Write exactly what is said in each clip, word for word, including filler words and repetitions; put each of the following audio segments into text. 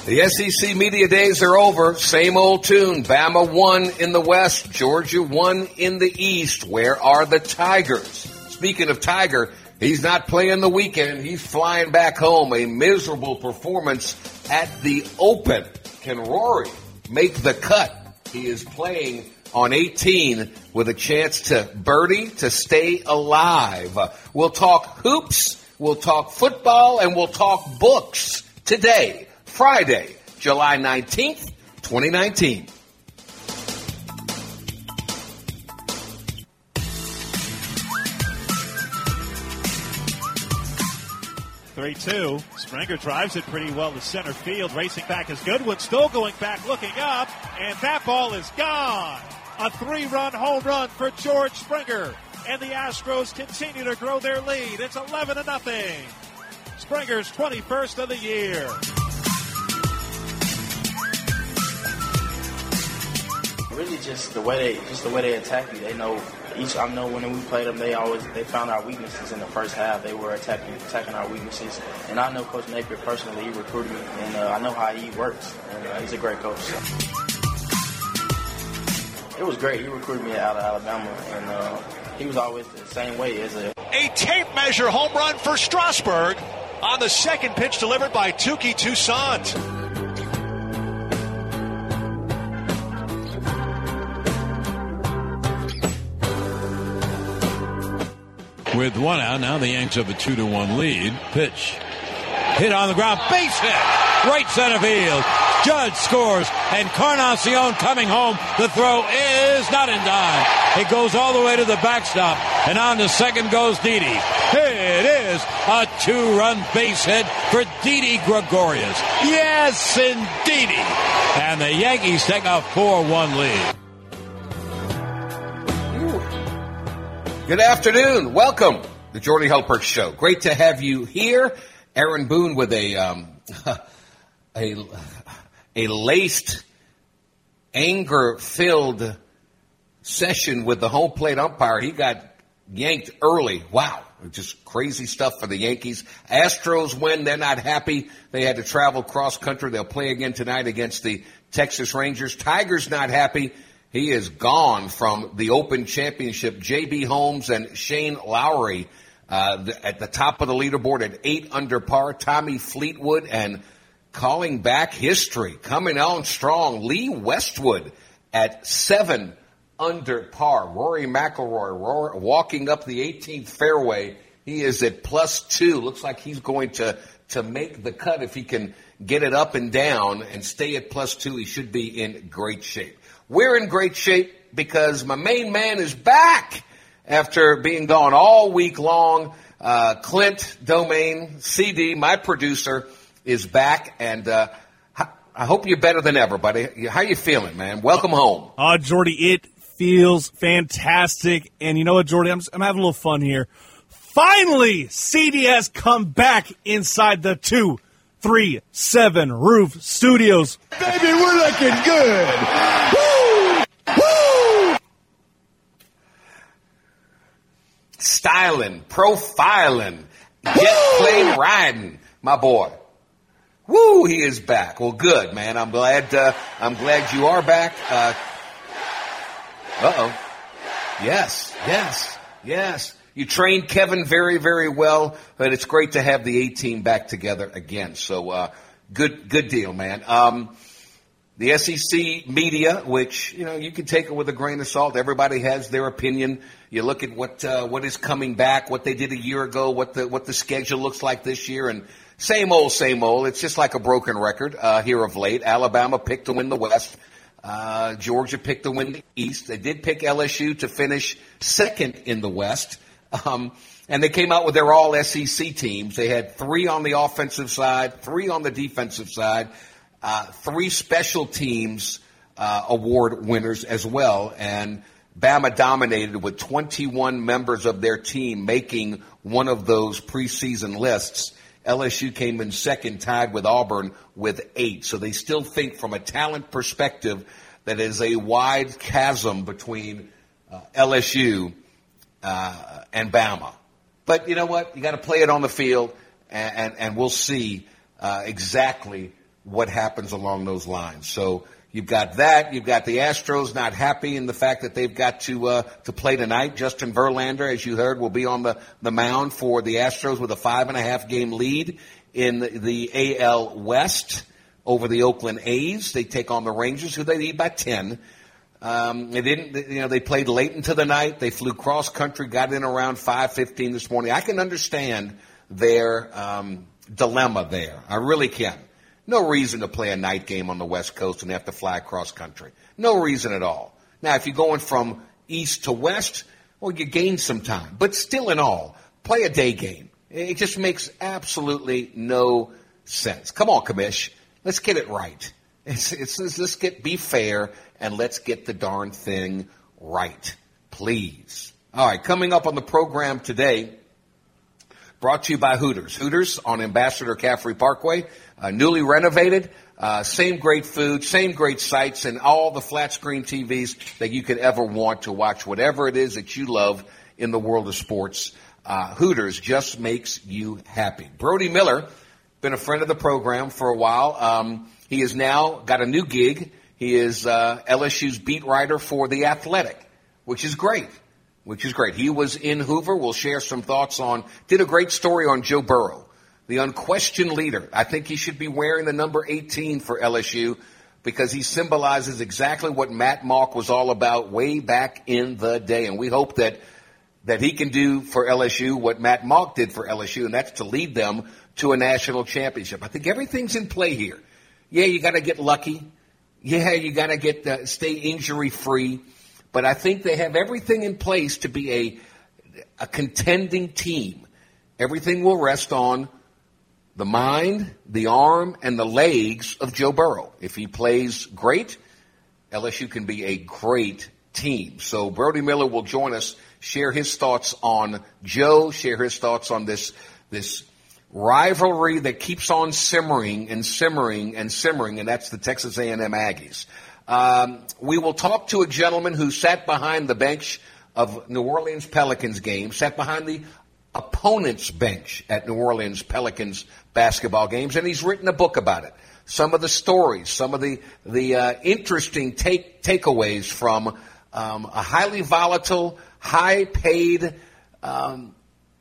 The S E C media days are over. Same old tune. Bama won in the West. Georgia won in the East. Where are the Tigers? Speaking of Tiger, he's not playing the weekend. He's flying back home. A miserable performance at the Open. Can Rory make the cut? He is playing on eighteen with a chance to birdie to stay alive. We'll talk hoops, we'll talk football, and we'll talk books today, Friday, July nineteenth, twenty nineteen. three two. Springer drives it pretty well to center field. Racing back is Goodwin. Still going back, looking up. And that ball is gone. A three-run home run for George Springer. And the Astros continue to grow their lead. It's eleven to nothing. Springer's twenty-first of the year. Really, just the way they just the way they attack you. They know each. I know when we played them, they always they found our weaknesses in the first half. They were attacking attacking our weaknesses, and I know Coach Napier personally. He recruited me, and uh, I know how he works. And uh, he's a great coach. So. It was great. He recruited me out of Alabama, and uh, he was always the same way as a. A tape measure home run for Strasburg on the second pitch delivered by Touki Toussaint. With one out, now the Yanks have a two to one lead. Pitch. Hit on the ground. Base hit. Right center field. Judge scores. And Encarnacion coming home. The throw is not in time. It goes all the way to the backstop. And on to second goes Didi. It is a two-run base hit for Didi Gregorius. Yes, indeedy. And the Yankees take a four one lead. Good afternoon. Welcome to the Jordy Hultberg Show. Great to have you here. Aaron Boone with a um, a a laced, anger-filled session with the home plate umpire. He got yanked early. Wow. Just crazy stuff for the Yankees. Astros win. They're not happy. They had to travel cross-country. They'll play again tonight against the Texas Rangers. Tigers not happy. He is gone from the Open Championship. J B. Holmes and Shane Lowry uh, at the top of the leaderboard at eight under par. Tommy Fleetwood and calling back history, coming on strong. Lee Westwood at seven under par. Rory McIlroy Rory, walking up the eighteenth fairway. He is at plus two. Looks like he's going to, to make the cut. If he can get it up and down and stay at plus two, he should be in great shape. We're in great shape because my main man is back after being gone all week long. Uh, Clint Domain, C D, my producer, is back, and uh, I hope you're better than ever, buddy. How you feeling, man? Welcome home. Oh, uh, Jordy, it feels fantastic. And you know what, Jordy? I'm, just, I'm having a little fun here. Finally, C D has come back inside the two three seven Roof Studios. Baby, we're looking good. Woo! Woo! Styling, profiling, jet plane riding, my boy. Woo, he is back. Well, good, man. I'm glad, uh, I'm glad you are back. Uh, uh-oh. Yes, yes, yes. You trained Kevin very, very well, but it's great to have the A-team back together again. So, uh, good, good deal, man. Um, the S E C media, which, you know, you can take it with a grain of salt. Everybody has their opinion. You look at what, uh, what is coming back, what they did a year ago, what the, what the schedule looks like this year, and same old, same old. It's just like a broken record, uh, here of late. Alabama picked to win the West. Uh, Georgia picked to win the East. They did pick L S U to finish second in the West. Um, and they came out with their all S E C teams. They had three on the offensive side, three on the defensive side, uh, three special teams, uh, award winners as well. And Bama dominated with twenty-one members of their team making one of those preseason lists. L S U came in second, tied with Auburn with eight. So they still think from a talent perspective that is a wide chasm between uh, L S U uh, and Bama. But you know what? You got to play it on the field, and, and, and we'll see uh, exactly what happens along those lines. So you've got that. You've got the Astros not happy in the fact that they've got to uh, to play tonight. Justin Verlander, as you heard, will be on the, the mound for the Astros with a five and a half game lead in the, the A L West over the Oakland A's. They take on the Rangers, who they lead by ten. Um, they didn't, you know, they played late into the night. They flew cross country, got in around five fifteen this morning. I can understand their um, dilemma there. I really can. No reason to play a night game on the West Coast and have to fly cross country. No reason at all. Now, if you're going from east to west, well, you gain some time. But still in all, play a day game. It just makes absolutely no sense. Come on, Commish. Let's get it right. It's, it's, let's get be fair, and let's get the darn thing right, please. All right, coming up on the program today, brought to you by Hooters. Hooters on Ambassador Caffrey Parkway, uh, newly renovated, uh, same great food, same great sights, and all the flat screen T Vs that you could ever want to watch whatever it is that you love in the world of sports. Uh, Hooters just makes you happy. Brody Miller, been a friend of the program for a while. Um, he has now got a new gig. He is uh, L S U's beat writer for The Athletic, which is great, which is great. He was in Hoover. We'll share some thoughts on, did a great story on Joe Burrow, the unquestioned leader. I think he should be wearing the number eighteen for L S U because he symbolizes exactly what Matt Mauck was all about way back in the day. And we hope that that he can do for L S U what Matt Mauck did for L S U, and that's to lead them to a national championship. I think everything's in play here. Yeah, you got to get lucky. Yeah, you got to get uh, stay injury free. But I think they have everything in place to be a a contending team. Everything will rest on the mind, the arm, and the legs of Joe Burrow. If he plays great, L S U can be a great team. So Brody Miller will join us, share his thoughts on Joe, share his thoughts on this this rivalry that keeps on simmering and simmering and simmering, and that's the Texas A and M Aggies. Um, we will talk to a gentleman who sat behind the bench of New Orleans Pelicans game, sat behind the opponent's bench at New Orleans Pelicans basketball games, and he's written a book about it. Some of the stories, some of the the uh, interesting take takeaways from um, a highly volatile, high-paid um,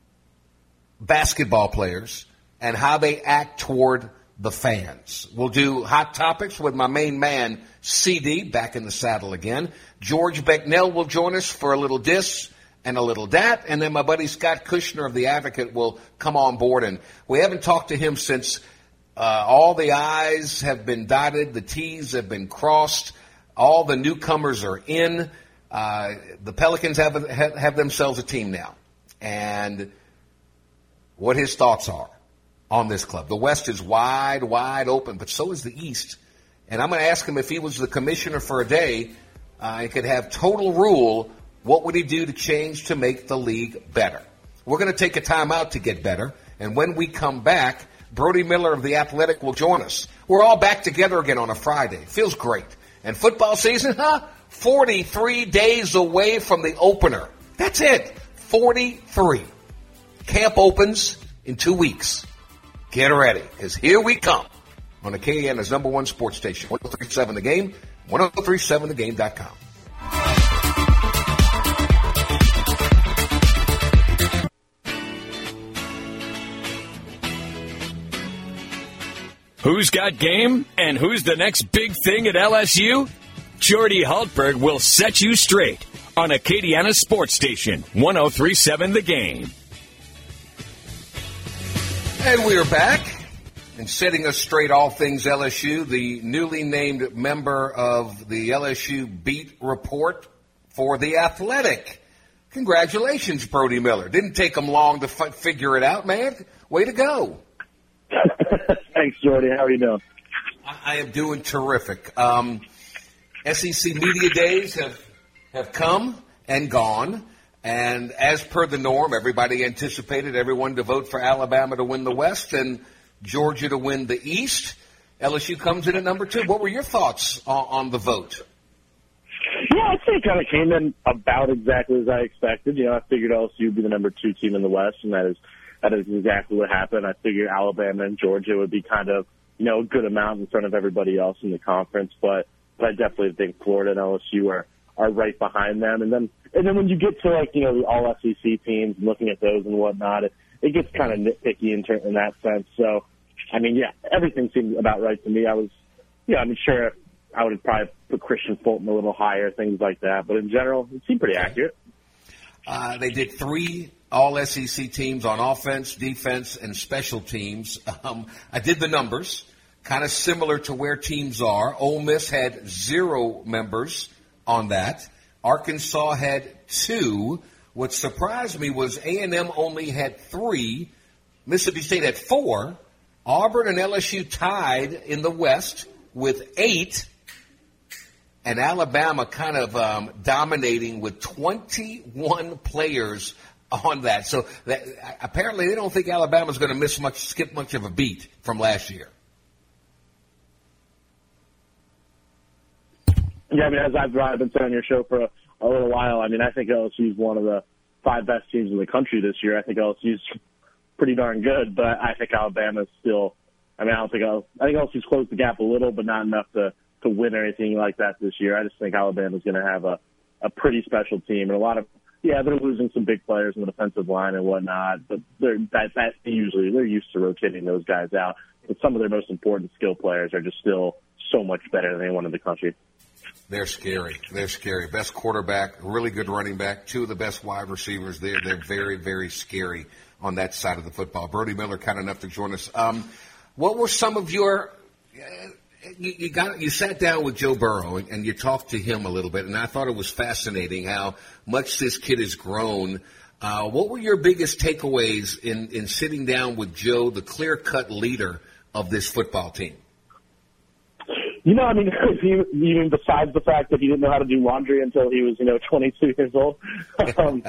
basketball players and how they act toward the fans. We'll do Hot Topics with my main man, C D, back in the saddle again. George Becknell will join us for a little this and a little that. And then my buddy Scott Kushner of The Advocate will come on board. And we haven't talked to him since uh, all the I's have been dotted, the T's have been crossed, all the newcomers are in. Uh, the Pelicans have, have, have themselves a team now. And what his thoughts are on this club. The West is wide, wide open, but so is the East. And I'm going to ask him if he was the commissioner for a day, uh, he could have total rule, what would he do to change to make the league better? We're going to take a timeout to get better. And when we come back, Brody Miller of The Athletic will join us. We're all back together again on a Friday. Feels great. And football season, huh? forty-three days away from the opener. That's it. forty-three. Camp opens in two weeks. Get ready, because here we come on the K A N's number one sports station, one oh three point seven The Game, one oh three point seven the game dot com. Who's got game and who's the next big thing at L S U? Jordy Hultberg will set you straight on Acadiana Sports Station, one oh three point seven The Game. And we are back and setting us straight all things L S U, the newly named member of the L S U Beat Report for The Athletic. Congratulations, Brody Miller. Didn't take him long to f- figure it out, man. Way to go. Thanks, Jordy. How are you doing? I, I am doing terrific. Um, S E C Media Days have have come and gone. And as per the norm, everybody anticipated everyone to vote for Alabama to win the West and Georgia to win the East. L S U comes in at number two. What were your thoughts on, on the vote? Yeah, I'd say it kind of came in about exactly as I expected. You know, I figured L S U would be the number two team in the West, and that is that is exactly what happened. I figured Alabama and Georgia would be kind of you know, a good amount in front of everybody else in the conference. But, but I definitely think Florida and L S U are, are right behind them. And then, and then when you get to, like, you know, the all S E C teams and looking at those and whatnot, it, it gets kind of nitpicky in, ter- in that sense. So, I mean, yeah, everything seemed about right to me. I was, yeah, I'm sure I would probably put Christian Fulton a little higher, things like that. But in general, it seemed pretty accurate. Uh, they did three all S E C teams on offense, defense, and special teams. Um, I did the numbers, kind of similar to where teams are. Ole Miss had zero members on that. Arkansas had two. What surprised me was A and M only had three. Mississippi State had four. Auburn and L S U tied in the West with eight. And Alabama kind of um, dominating with twenty-one players on that. So that, apparently they don't think Alabama's going to miss much, skip much of a beat from last year. Yeah, I mean, as I've, I've been saying on your show for a, a little while, I mean, I think L S U is one of the five best teams in the country this year. I think L S U's pretty darn good, but I think Alabama's still. I mean, I don't think L, I think L S U's closed the gap a little, but not enough to. to win or anything like that this year. I just think Alabama's going to have a, a pretty special team and a lot of, yeah, they're losing some big players in the defensive line and whatnot, but they're, that, that usually, they're used to rotating those guys out. But some of their most important skill players are just still so much better than anyone in the country. They're scary. They're scary. Best quarterback, really good running back, two of the best wide receivers. They're, they're very, very scary on that side of the football. Brody Miller, kind enough to join us. Um, what were some of your, uh, You, you got you sat down with Joe Burrow and, and you talked to him a little bit, and I thought it was fascinating how much this kid has grown. Uh, what were your biggest takeaways in, in sitting down with Joe, the clear-cut leader of this football team? You know, I mean, even besides the fact that he didn't know how to do laundry until he was, you know, twenty-two years old. Um,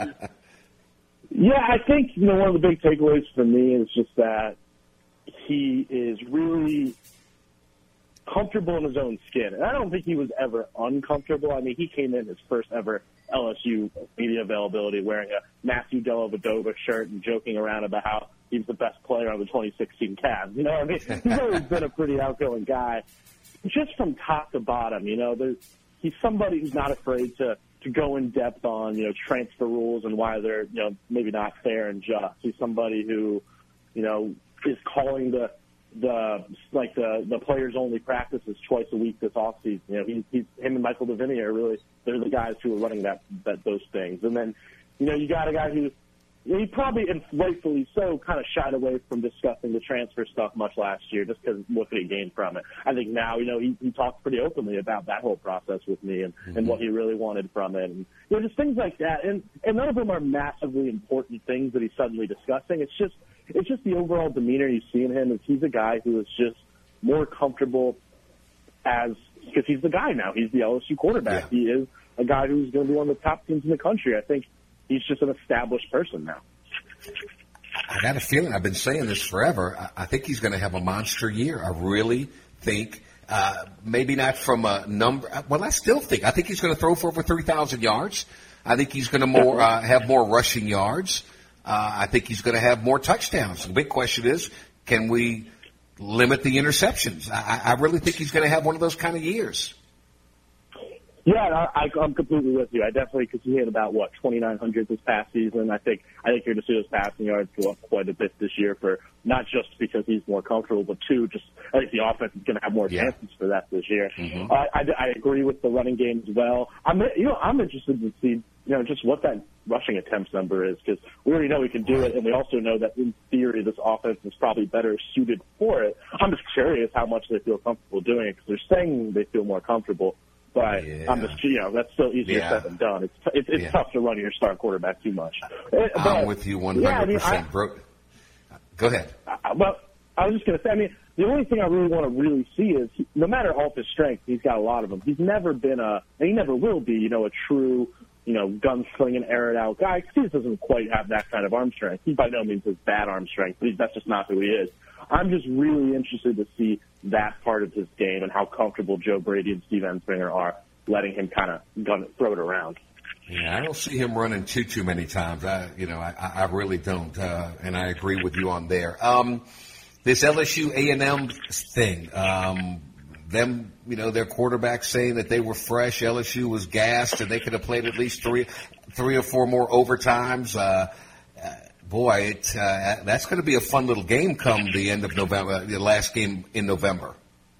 yeah, I think, you know, one of the big takeaways for me is just that he is really comfortable in his own skin. And I don't think he was ever uncomfortable. I mean, he came in his first ever L S U media availability wearing a Matthew Dellavedova shirt and joking around about how he's the best player on the twenty sixteen Cavs. You know what I mean? He's always been a pretty outgoing guy. Just from top to bottom, you know, there's, he's somebody who's not afraid to, to go in depth on, you know, transfer rules and why they're, you know, maybe not fair and just. He's somebody who, you know, is calling the the like the the players only practices twice a week this offseason. You know, he, he's him and Michael Devaney are really they're the guys who are running that that those things. And then, you know, you got a guy who you know, he probably and rightfully so kind of shied away from discussing the transfer stuff much last year just because what could he gain from it. I think now, you know, he, he talks pretty openly about that whole process with me and, mm-hmm. and what he really wanted from it. And you know, just things like that. And and none of them are massively important things that he's suddenly discussing. It's just It's just the overall demeanor you see in him is he's a guy who is just more comfortable as because he's the guy now. He's the L S U quarterback. Yeah. He is a guy who's going to be one of the top teams in the country. I think he's just an established person now. I got a feeling, I've been saying this forever, I think he's going to have a monster year. I really think, uh, maybe not from a number, well, I still think, I think he's going to throw for over three thousand yards. I think he's going to more uh, have more rushing yards. Uh, I think he's going to have more touchdowns. The big question is, can we limit the interceptions? I, I really think he's going to have one of those kind of years. Yeah, I, I'm completely with you. I definitely, because he hit about, what, twenty-nine hundred this past season. I think I think you're going to see those passing yards go up quite a bit this year, for not just because he's more comfortable, but, two, just I think the offense is going to have more yeah. chances for that this year. Mm-hmm. Uh, I, I agree with the running game as well. I'm, you know, I'm interested to see, you know, just what that rushing attempts number is, because we already know we can do it, and we also know that in theory this offense is probably better suited for it. I'm just curious how much they feel comfortable doing it, because they're saying they feel more comfortable. But yeah. I'm just, you know, that's still easier yeah. said than done. It's it's, it's yeah. tough to run your star quarterback too much. But, I'm with you one hundred percent. Yeah, I mean, Bro- Go ahead. I, well, I was just going to say, I mean, the only thing I really want to really see is, he, no matter all of his strengths, he's got a lot of them. He's never been a, and he never will be, you know, a true, you know, gunslinging, air-it-out guy. He just doesn't quite have that kind of arm strength. He by no means has bad arm strength, but he's, that's just not who he is. I'm just really interested to see that part of his game and how comfortable Joe Brady and Steve Ensminger are letting him kind of gun throw it around. Yeah, I don't see him running too too many times. I, you know, I, I really don't, uh, and I agree with you on there. Um, this L S U A and M thing, um, them, you know, their quarterback saying that they were fresh, L S U was gassed, and they could have played at least three, three or four more overtimes. Uh, uh, boy, it, uh, that's going to be a fun little game come the end of November, the last game in November.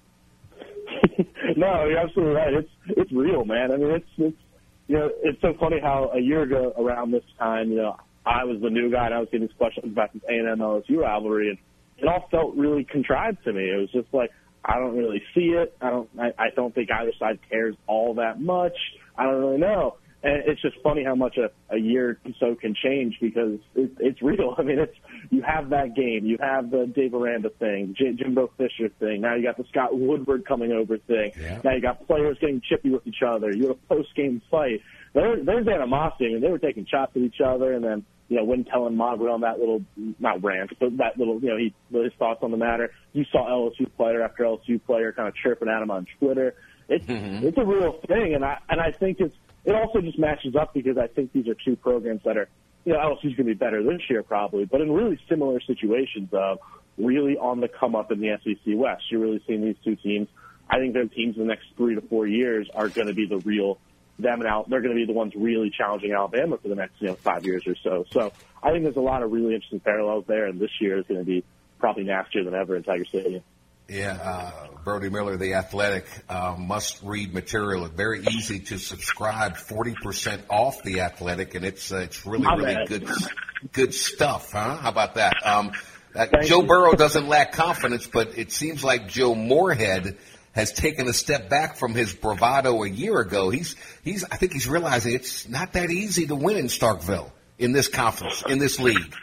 No, you're absolutely right. It's it's real, man. I mean, it's it's you know, it's so funny how a year ago around this time, you know, I was the new guy and I was getting these questions about this A and M L S U rivalry, and it all felt really contrived to me. It was just like, I don't really see it. I don't. I, I don't think either side cares all that much. I don't really know. And it's just funny how much a, a year or so can change because it, it's real. I mean, it's you have that game, you have the Dave Aranda thing, J- Jimbo Fisher thing. Now you got the Scott Woodward coming over thing. Yeah. Now you got players getting chippy with each other. You have a post game fight. There, there's animosity. I mean, they were taking shots at each other, and then you know, when telling Mob on that little, not rant, but that little, you know, he his thoughts on the matter. You saw L S U player after L S U player kind of chirping at him on Twitter. It's mm-hmm. it's a real thing, and I and I think it's. It also just matches up because I think these are two programs that are, you know, L S U's going to be better this year probably, but in really similar situations of really on the come up in the S E C West. You're really seeing these two teams. I think their teams in the next three to four years are going to be the real them and out. They're going to be the ones really challenging Alabama for the next, you know, five years or so. So I think there's a lot of really interesting parallels there, and this year is going to be probably nastier than ever in Tiger Stadium. Yeah, uh, Brody Miller, The Athletic, uh, must-read material. Very easy to subscribe, forty percent off The Athletic, and it's uh, it's really, My really bad. good good stuff, huh? How about that? Um, uh, Thank Joe you. Burrow doesn't lack confidence, but it seems like Joe Moorhead has taken a step back from his bravado a year ago. He's he's I think he's realizing it's not that easy to win in Starkville, in this conference, in this league.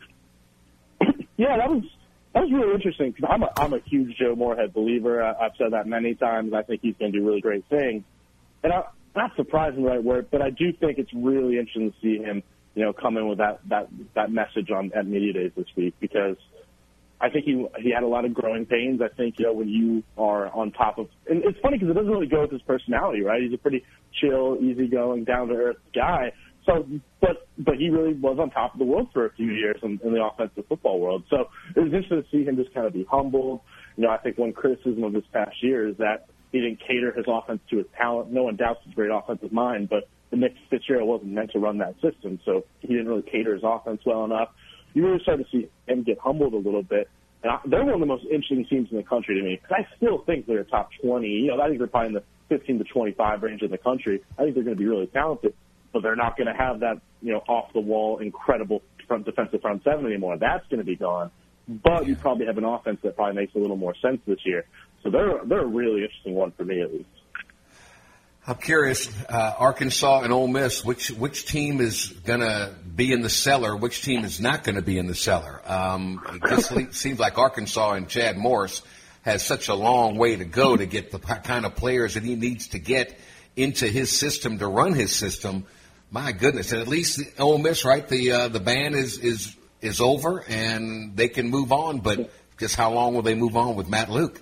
Yeah, that was that was really interesting because I'm a I'm a huge Joe Moorhead believer. I, I've said that many times. I think he's going to do really great things, and I, not surprising the right word, but I do think it's really interesting to see him, you know, come in with that that that message on at media days this week because I think he he had a lot of growing pains. I think, you know, when you are on top of, and it's funny because it doesn't really go with his personality, right? He's a pretty chill, easygoing, down to earth guy. So, but but he really was on top of the world for a few years in, in the offensive football world. So it was interesting to see him just kind of be humbled. You know, I think one criticism of this past year is that he didn't cater his offense to his talent. No one doubts his great offensive mind, but the Nick Fitzgerald wasn't meant to run that system, so he didn't really cater his offense well enough. You really start to see him get humbled a little bit. And I, they're one of the most interesting teams in the country to me because I still think they're a top twenty. You know, I think they're probably in the fifteen to twenty-five range in the country. I think they're going to be really talented, but they're not going to have that, you know, off-the-wall, incredible front defensive front seven anymore. That's going to be gone. But you probably have an offense that probably makes a little more sense this year. So they're they're a really interesting one for me, at least. I'm curious, uh, Arkansas and Ole Miss, which which team is going to be in the cellar, which team is not going to be in the cellar? Um, it just le- seems like Arkansas and Chad Morris has such a long way to go to get the p- kind of players that he needs to get into his system to run his system. My goodness, and at least the Ole Miss, right, the uh, the ban is, is, is over and they can move on, but just how long will they move on with Matt Luke?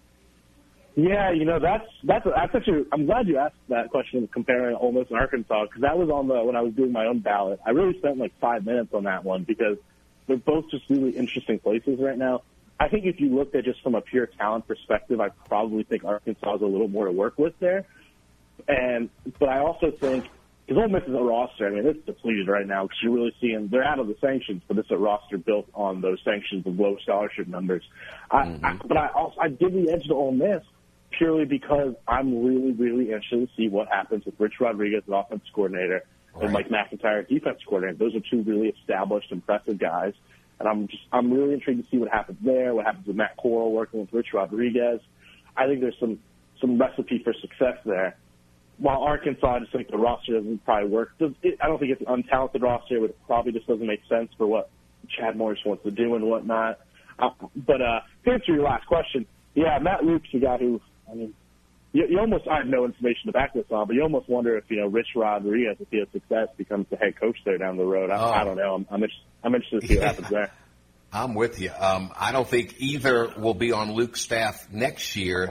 Yeah, you know, that's that's that's actually. I'm glad you asked that question comparing Ole Miss and Arkansas because that was on the when I was doing my own ballot. I really spent like five minutes on that one because they're both just really interesting places right now. I think if you looked at just from a pure talent perspective, I probably think Arkansas has a little more to work with there. And but I also think because Ole Miss is a roster. I mean, it's depleted right now because you're really seeing they're out of the sanctions, but it's a roster built on those sanctions of low scholarship numbers. Mm-hmm. I, I, but I also I give the edge to Ole Miss. Purely because I'm really, really interested to see what happens with Rich Rodriguez, the offensive coordinator, right, and Mike McIntyre, defense coordinator. Those are two really established, impressive guys, and I'm just I'm really intrigued to see what happens there. What happens with Matt Corral working with Rich Rodriguez? I think there's some some recipe for success there. While Arkansas, I just think the roster doesn't probably work. It, I don't think it's an untalented roster, but it probably just doesn't make sense for what Chad Morris wants to do and whatnot. Uh, but uh, to answer your last question, yeah, Matt Luke's a guy who. I mean, you, you almost, I have no information to back this on, but you almost wonder if, you know, Rich Rodriguez, if he has success, becomes the head coach there down the road. I, oh. I don't know. I'm, I'm, interested, I'm interested to see what yeah. happens there. I'm with you. Um, I don't think either will be on Luke's staff next year.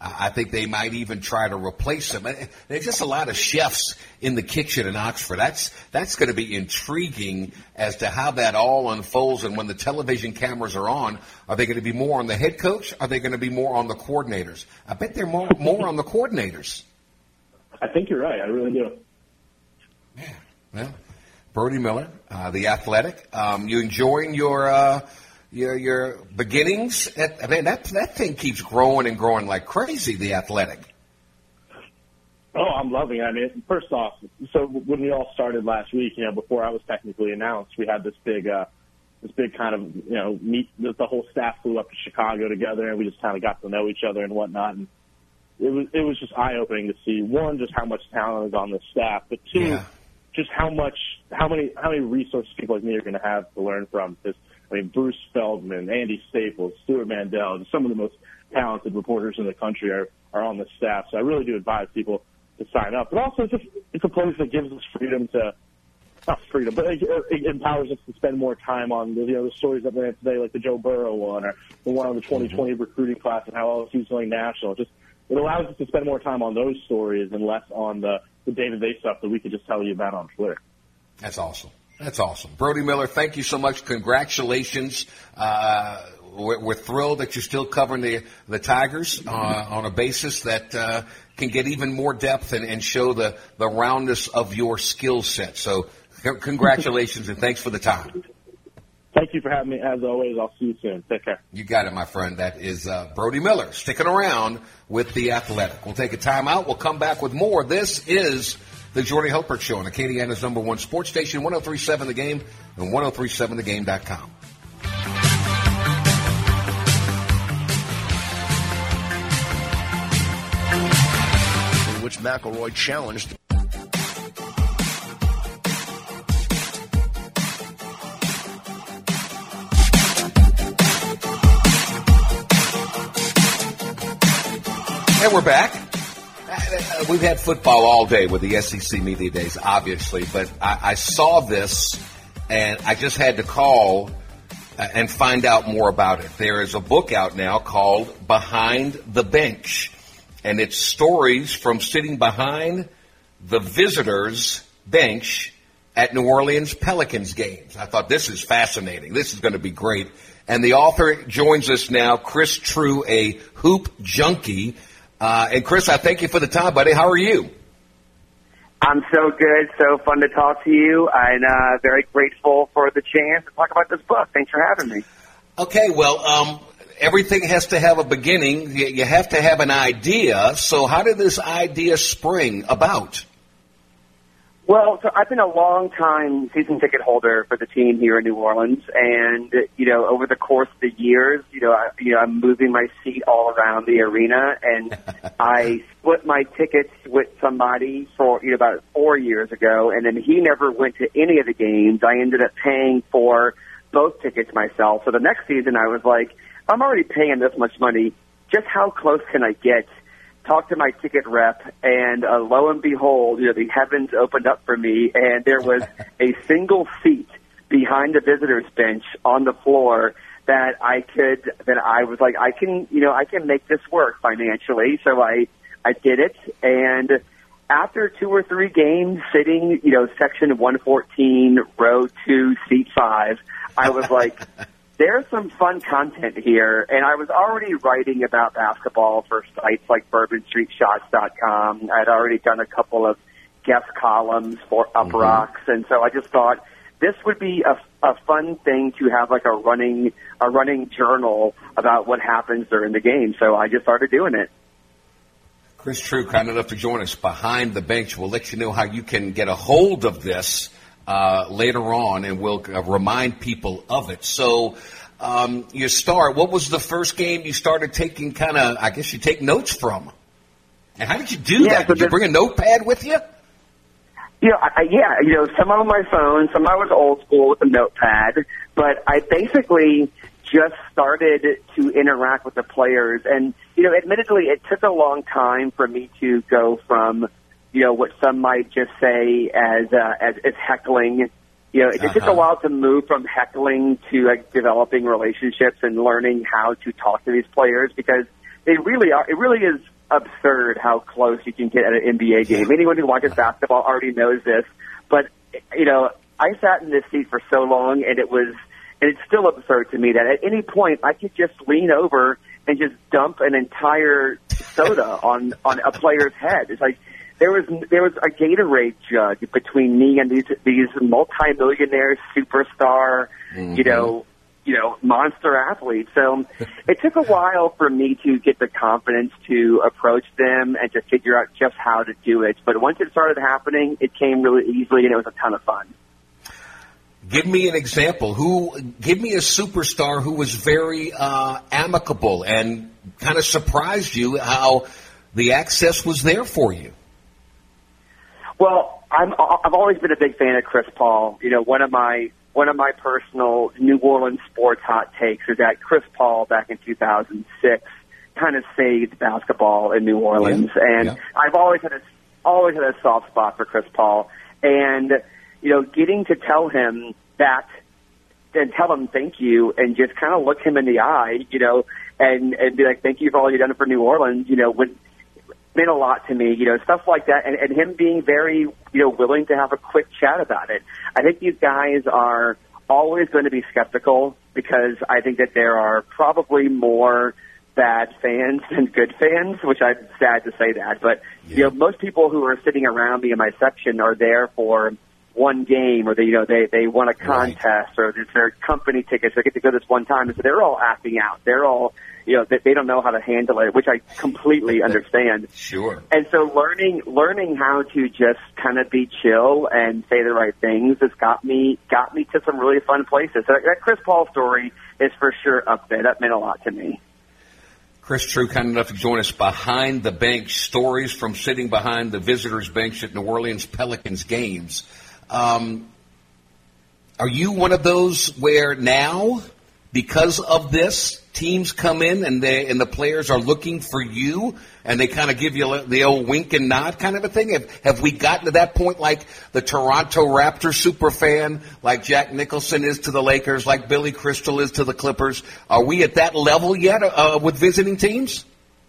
I think they might even try to replace him. There's just a lot of chefs in the kitchen in Oxford. That's that's going to be intriguing as to how that all unfolds. And when the television cameras are on, are they going to be more on the head coach? Are they going to be more on the coordinators? I bet they're more more on the coordinators. I think you're right. I really do. Yeah. Well, Brody Miller, uh, the Athletic. Um, you enjoying your uh, your your beginnings? At, I mean, that that thing keeps growing and growing like crazy. The Athletic. Oh, I'm loving it. I mean, first off, so when we all started last week, you know, before I was technically announced, we had this big, uh, this big kind of, you know, meet. The whole staff flew up to Chicago together, and we just kind of got to know each other and whatnot. And it was it was just eye opening to see, one, just how much talent is on the staff, but two. Yeah. Just how much, how many, how many resources people like me are going to have to learn from. Because I mean, Bruce Feldman, Andy Staples, Stuart Mandel, just some of the most talented reporters in the country are are on the staff. So I really do advise people to sign up. But also, it's, just, it's a place that gives us freedom to, not freedom, but it, it empowers us to spend more time on the, you know, the stories that we had today, like the Joe Burrow one or the one on the twenty twenty mm-hmm. recruiting class and how L S U's going national. Just it allows us to spend more time on those stories and less on the the day-to-day stuff that we could just tell you about on Twitter. That's awesome. That's awesome. Brody Miller, thank you so much. Congratulations. Uh, we're, we're thrilled that you're still covering the, the Tigers uh, on a basis that uh, can get even more depth and, and show the, the roundness of your skill set. So c- congratulations and thanks for the time. Thank you for having me. As always, I'll see you soon. Take care. You got it, my friend. That is uh, Brody Miller sticking around with The Athletic. We'll take a timeout. We'll come back with more. This is the Jordy Hultberg Show on Acadiana's number one sports station, one oh three point seven The Game and ten thirty-seven the game dot com. In which McElroy challenged. And we're back. We've had football all day with the S E C Media Days, obviously, but I, I saw this, and I just had to call and find out more about it. There is a book out now called Behind the Bench, and it's stories from sitting behind the visitors' bench at New Orleans Pelicans games. I thought, this is fascinating. This is going to be great. And the author joins us now, Chris True, a hoop junkie. Uh, and, Chris, I thank you for the time, buddy. How are you? I'm so good. So fun to talk to you. I'm uh, very grateful for the chance to talk about this book. Thanks for having me. Okay, well, um, everything has to have a beginning. You, you have to have an idea. So how did this idea spring about? Well, so I've been a long time season ticket holder for the team here in New Orleans, and you know, over the course of the years, you know, I, you know, I'm moving my seat all around the arena, and I split my tickets with somebody for you know about four years ago, and then he never went to any of the games. I ended up paying for both tickets myself. So the next season, I was like, I'm already paying this much money. Just how close can I get? Talked to my ticket rep, and uh, lo and behold, you know, the heavens opened up for me, and there was a single seat behind the visitors' bench on the floor that I could, that I was like, I can, you know, I can make this work financially. So I, I did it, and after two or three games, sitting, you know, section one fourteen, row two, seat five, I was like, there's some fun content here, and I was already writing about basketball for sites like bourbon street shots dot com. I'd already done a couple of guest columns for Up mm-hmm. Rocks, and so I just thought this would be a, a fun thing to have like a running a running journal about what happens during the game. So I just started doing it. Chris True, kind enough to join us behind the bench. We'll let you know how you can get a hold of this Uh, later on, and we'll uh, remind people of it. So um, you start, what was the first game you started taking kind of, I guess you take notes from? And how did you do yeah, that? Did you bring a notepad with you? You know, I, yeah, you know, some on my phone, some I was old school with a notepad, but I basically just started to interact with the players. And, you know, admittedly, it took a long time for me to go from you know, what some might just say as, uh, as, as heckling. You know, it uh-huh. took a while to move from heckling to like developing relationships and learning how to talk to these players because they really are, it really is absurd how close you can get at an N B A game. Anyone who watches basketball already knows this. But, you know, I sat in this seat for so long, and it was, and it's still absurd to me that at any point I could just lean over and just dump an entire soda on, on a player's head. It's like there was there was a Gatorade jug between me and these these multimillionaire superstar, mm-hmm. you know, you know, monster athletes. So it took a while for me to get the confidence to approach them and to figure out just how to do it. But once it started happening, it came really easily, and it was a ton of fun. Give me an example. Who? Give me a superstar who was very uh, amicable and kind of surprised you how the access was there for you. Well, I'm, I've always been a big fan of Chris Paul. You know, one of my one of my personal New Orleans sports hot takes is that Chris Paul back in two thousand six kind of saved basketball in New Orleans, yeah. and yeah. I've always had a always had a soft spot for Chris Paul, and you know, getting to tell him that and tell him thank you and just kind of look him in the eye, you know, and, and be like, thank you for all you've done for New Orleans, you know, would meant a lot to me, you know, stuff like that. And, and him being very, you know, willing to have a quick chat about it. I think these guys are always going to be skeptical because I think that there are probably more bad fans than good fans, which I'm sad to say that. But, yeah. you know, most people who are sitting around me in my section are there for one game, or they, you know, they, they won a contest, right. or it's their company tickets. They get to go this one time, and so they're all acting out. They're all, you know, they, they don't know how to handle it, which I completely understand. Sure. And so learning, learning how to just kind of be chill and say the right things has got me, got me to some really fun places. So that Chris Paul story is for sure up there. That meant a lot to me. Chris True, kind enough to join us behind the bench, stories from sitting behind the visitors' bench at New Orleans Pelicans games. Um, are you one of those where now, because of this, teams come in and they and the players are looking for you and they kind of give you the old wink and nod kind of a thing? Have, have we gotten to that point like the Toronto Raptors super fan, like Jack Nicholson is to the Lakers, like Billy Crystal is to the Clippers? Are we at that level yet uh, with visiting teams?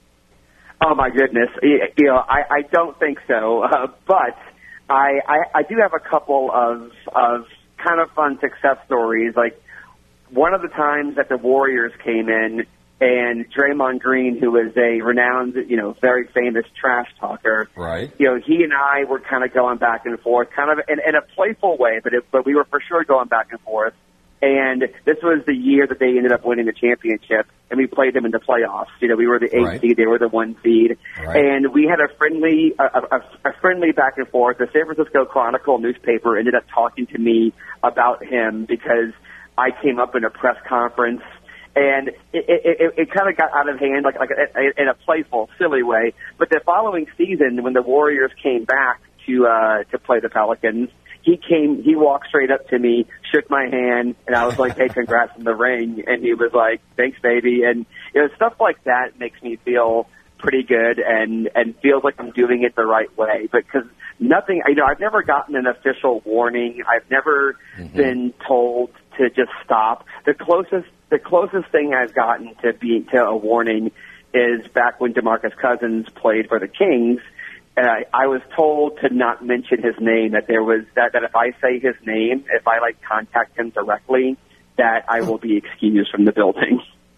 Oh, my goodness. You know, I, I don't think so, uh, but I, I, I do have a couple of, of kind of fun success stories. Like one of the times that the Warriors came in and Draymond Green, who is a renowned, you know, very famous trash talker, right? You know, he and I were kind of going back and forth, kind of in, in a playful way, but it, but we were for sure going back and forth. And this was the year that they ended up winning the championship, and we played them in the playoffs. You know, we were the eight right. seed, they were the one seed, right. and we had a friendly, a, a, a friendly back and forth. The San Francisco Chronicle newspaper ended up talking to me about him because I came up in a press conference, and it, it, it, it kind of got out of hand, like like a, in a playful, silly way. But the following season, when the Warriors came back to uh, to play the Pelicans, he came, he walked straight up to me, shook my hand, and I was like, hey, congrats on the ring. And he was like, thanks, baby. And, you know, stuff like that makes me feel pretty good and, and feels like I'm doing it the right way. Because nothing, you know, I've never gotten an official warning. I've never mm-hmm. been told to just stop. The closest, the closest thing I've gotten to being, to a warning is back when DeMarcus Cousins played for the Kings. And I, I was told to not mention his name, that there was that, that if I say his name, if I like contact him directly, that I will be excused from the building.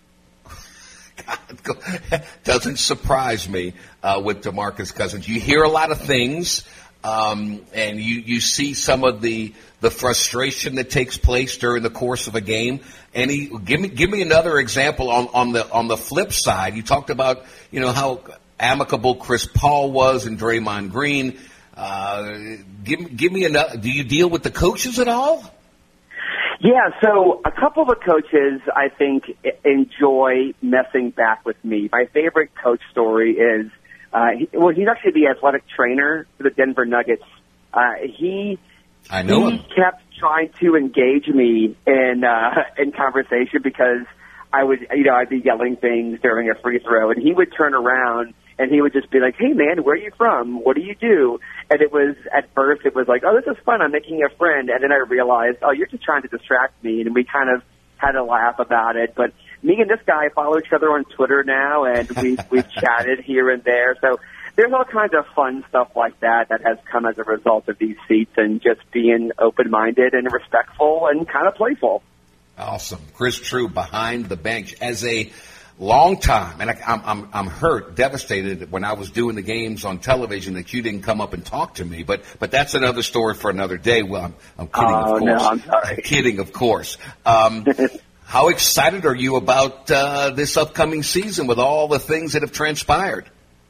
God, doesn't surprise me uh, with DeMarcus Cousins. You hear a lot of things, um, and you, you see some of the the frustration that takes place during the course of a game. And he, give me give me another example on, on the on the flip side. You talked about, you know, how amicable Chris Paul was and Draymond Green. Uh, give, give me another. Do you deal with the coaches at all? Yeah, so a couple of the coaches, I think, enjoy messing back with me. My favorite coach story is, uh, he, well, he's actually the athletic trainer for the Denver Nuggets. Uh, he I know he him. kept trying to engage me in uh, in conversation because I would, you know, I'd be yelling things during a free throw, and he would turn around and he would just be like, hey, man, where are you from? What do you do? And it was, at first, it was like, oh, this is fun. I'm making a friend. And then I realized, oh, you're just trying to distract me. And we kind of had a laugh about it. But me and this guy follow each other on Twitter now, and we we've chatted here and there. So there's all kinds of fun stuff like that that has come as a result of these seats and just being open-minded and respectful and kind of playful. Awesome. Chris True behind the bench as a long time, and I, I'm, I'm I'm hurt, devastated when I was doing the games on television that you didn't come up and talk to me. But but that's another story for another day. Well, I'm, I'm kidding, oh, of course. No, I'm sorry. I'm kidding, of course. Um, how excited are you about uh, this upcoming season with all the things that have transpired?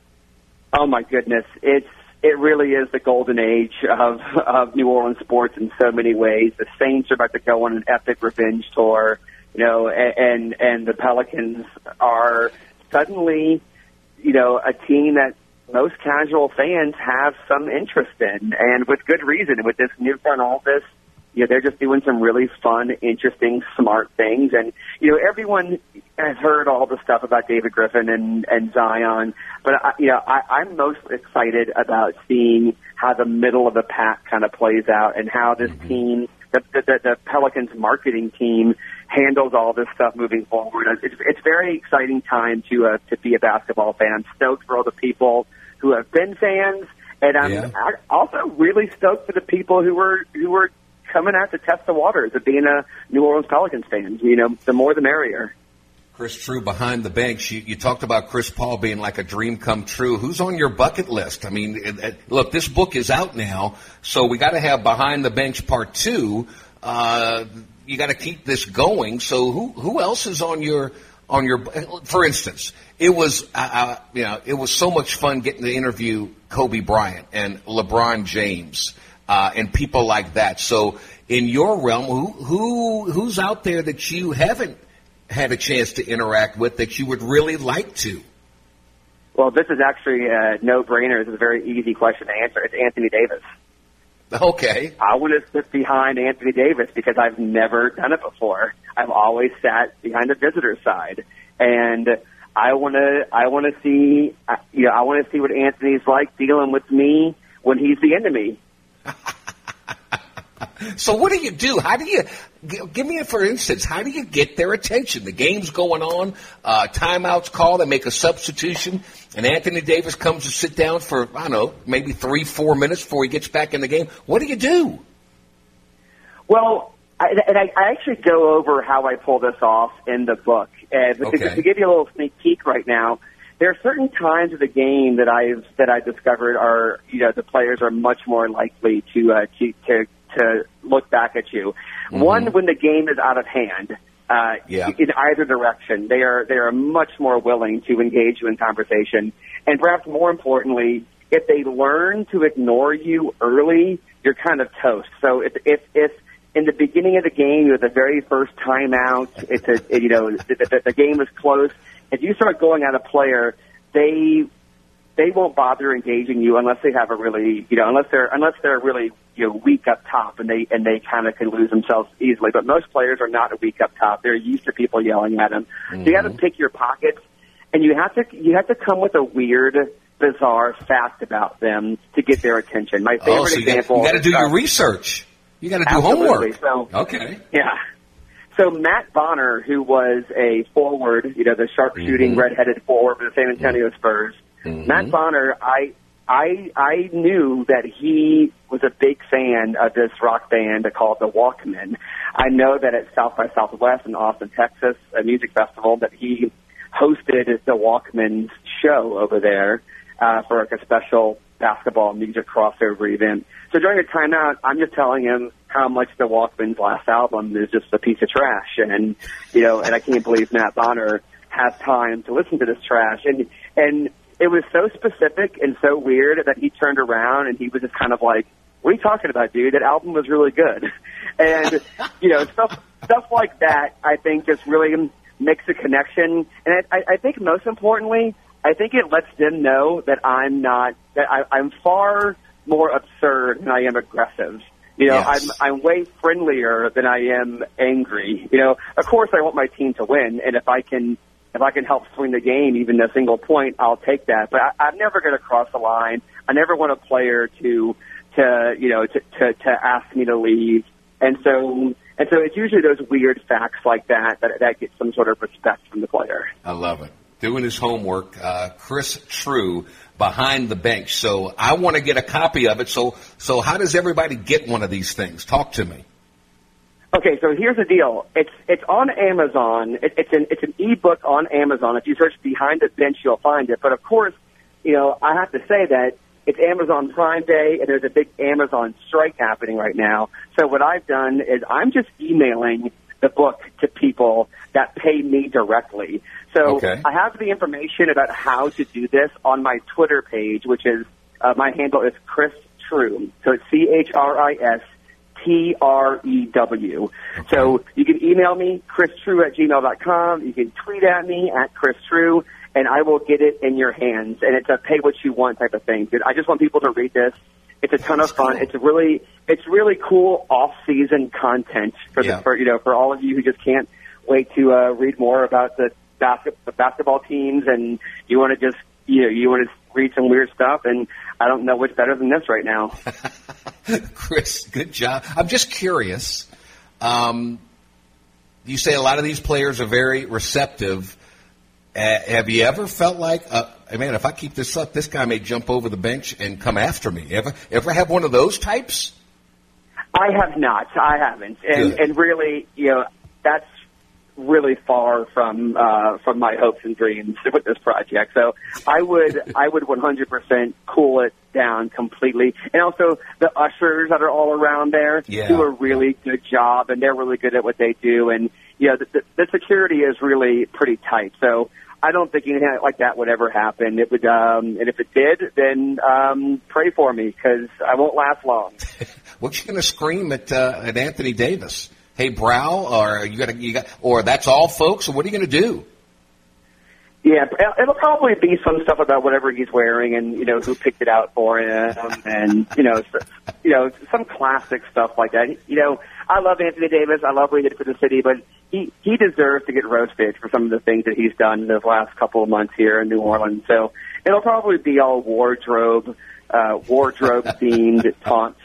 Oh my goodness, it's it really is the golden age of of New Orleans sports in so many ways. The Saints are about to go on an epic revenge tour. You know, and and the Pelicans are suddenly, you know, a team that most casual fans have some interest in, and with good reason. With this new front office, you know, they're just doing some really fun, interesting, smart things. And, you know, everyone has heard all the stuff about David Griffin and, and Zion, but, I, you know, I, I'm most excited about seeing how the middle of the pack kind of plays out and how this team, the, the, the Pelicans marketing team, handles all this stuff moving forward. It's, it's a very exciting time to uh, to be a basketball fan. I'm stoked for all the people who have been fans, and I'm yeah. also really stoked for the people who were who were coming out to test the waters of being a New Orleans Pelicans fan. You know, the more the merrier. Chris True behind the bench. You, you talked about Chris Paul being like a dream come true. Who's on your bucket list? I mean, it, it, look, this book is out now, so we got to have Behind the Bench Part Two. Uh, you got to keep this going. So who who else is on your on your? For instance, it was uh, you know it was so much fun getting to interview Kobe Bryant and LeBron James uh, and people like that. So in your realm, who who who's out there that you haven't had a chance to interact with that you would really like to? Well, this is actually a no-brainer. This is a very easy question to answer. It's Anthony Davis. Okay. I want to sit behind Anthony Davis because I've never done it before. I've always sat behind the visitor side, and I want to. I want to see. You know, I want to see what Anthony's like dealing with me when he's the enemy. So what do you do? How do you give me a for instance? How do you get their attention? The game's going on, uh, timeouts call, they make a substitution, and Anthony Davis comes to sit down for I don't know, maybe three, four minutes before he gets back in the game. What do you do? Well, I, and I, I actually go over how I pull this off in the book. Uh, but okay. to, to give you a little sneak peek right now, there are certain times of the game that I've that I've discovered are you know the players are much more likely to uh, to, to to look back at you. Mm-hmm. One, when the game is out of hand, uh, yeah. in either direction, they are they are much more willing to engage you in conversation. And perhaps more importantly, if they learn to ignore you early, you're kind of toast. So if if, if in the beginning of the game, you're the very first timeout, it's a you know the, the, the game is close. If you start going at a player, they they won't bother engaging you unless they have a really you know unless they're unless they're really you know weak up top and they and they kind of can lose themselves easily. But most players are not weak up top; they're used to people yelling at them. Mm-hmm. So you have to pick your pockets, and you have to you have to come with a weird, bizarre fact about them to get their attention. My favorite oh, so you example. Got, you got to do your research. You got to do Absolutely. homework. So, okay. Yeah. So Matt Bonner, who was a forward, you know, the sharpshooting, mm-hmm. redheaded forward for the San Antonio Spurs, mm-hmm. Matt Bonner, I, I, I knew that he was a big fan of this rock band called the Walkmen. I know that at South by Southwest in Austin, Texas, a music festival, that he hosted the Walkmen's show over there uh, for like a special basketball music crossover event. So during a timeout, I'm just telling him how much the Walkmen's last album is just a piece of trash, and you know, and I can't believe Matt Bonner has time to listen to this trash, and and it was so specific and so weird that he turned around and he was just kind of like, "What are you talking about, dude? That album was really good," and you know, stuff stuff like that. I think just really makes a connection, and I, I think most importantly, I think it lets them know that I'm not that I, I'm far more absurd than I am aggressive. You know, yes. I'm I'm way friendlier than I am angry. You know, of course I want my team to win, and if I can if I can help swing the game even a single point, I'll take that. But I, I'm never going to cross the line. I never want a player to to you know to, to to ask me to leave. And so, and so it's usually those weird facts like that that, that get some sort of respect from the player. I love it. Doing his homework, uh, Chris True, Behind the Bench. So I want to get a copy of it. So, so how does everybody get one of these things? Talk to me. Okay, so here's the deal. It's it's on Amazon. It, it's an it's an ebook on Amazon. If you search Behind the Bench, you'll find it. But of course, you know, I have to say that it's Amazon Prime Day, and there's a big Amazon strike happening right now. So what I've done is I'm just emailing the book to people that pay me directly. So okay. I have the information about how to do this on my Twitter page, which is, uh, my handle is Chris True. So it's C H R I S T R E W. Okay. So you can email me, chris true at gmail dot com. You can tweet at me at Chris True, and I will get it in your hands. And it's a pay what you want type of thing. I just want people to read this. It's a ton That's of fun. cool. It's really, it's really cool off-season content for yeah. the, for, you know, for all of you who just can't wait to uh, read more about the, basket, the basketball teams, and you want to just, you know, you want to read some weird stuff. And I don't know what's better than this right now. Chris, good job. I'm just curious. Um, you say a lot of these players are very receptive. Uh, have you ever felt like, uh, man, if I keep this up, this guy may jump over the bench and come after me? Ever, ever have one of those types? I have not. I haven't. And, and really, you know, that's really far from uh, from my hopes and dreams with this project. So I would I would one hundred percent cool it down completely. And also the ushers that are all around there yeah. do a really good job, and they're really good at what they do. And you know, the, the, the security is really pretty tight. So I don't think anything like that would ever happen. It would, um, and if it did, then um, pray for me, because I won't last long. What you going to scream at uh, at Anthony Davis? Hey, Brow, or you got you got, or that's all, folks. Or what are you going to do? Yeah, it'll probably be some stuff about whatever he's wearing, and you know who picked it out for him, and you know, you know, some classic stuff like that. You know, I love Anthony Davis. I love what he did for the city, but he he deserves to get roasted for some of the things that he's done in the last couple of months here in New Orleans. So it'll probably be all wardrobe, uh, wardrobe themed taunts.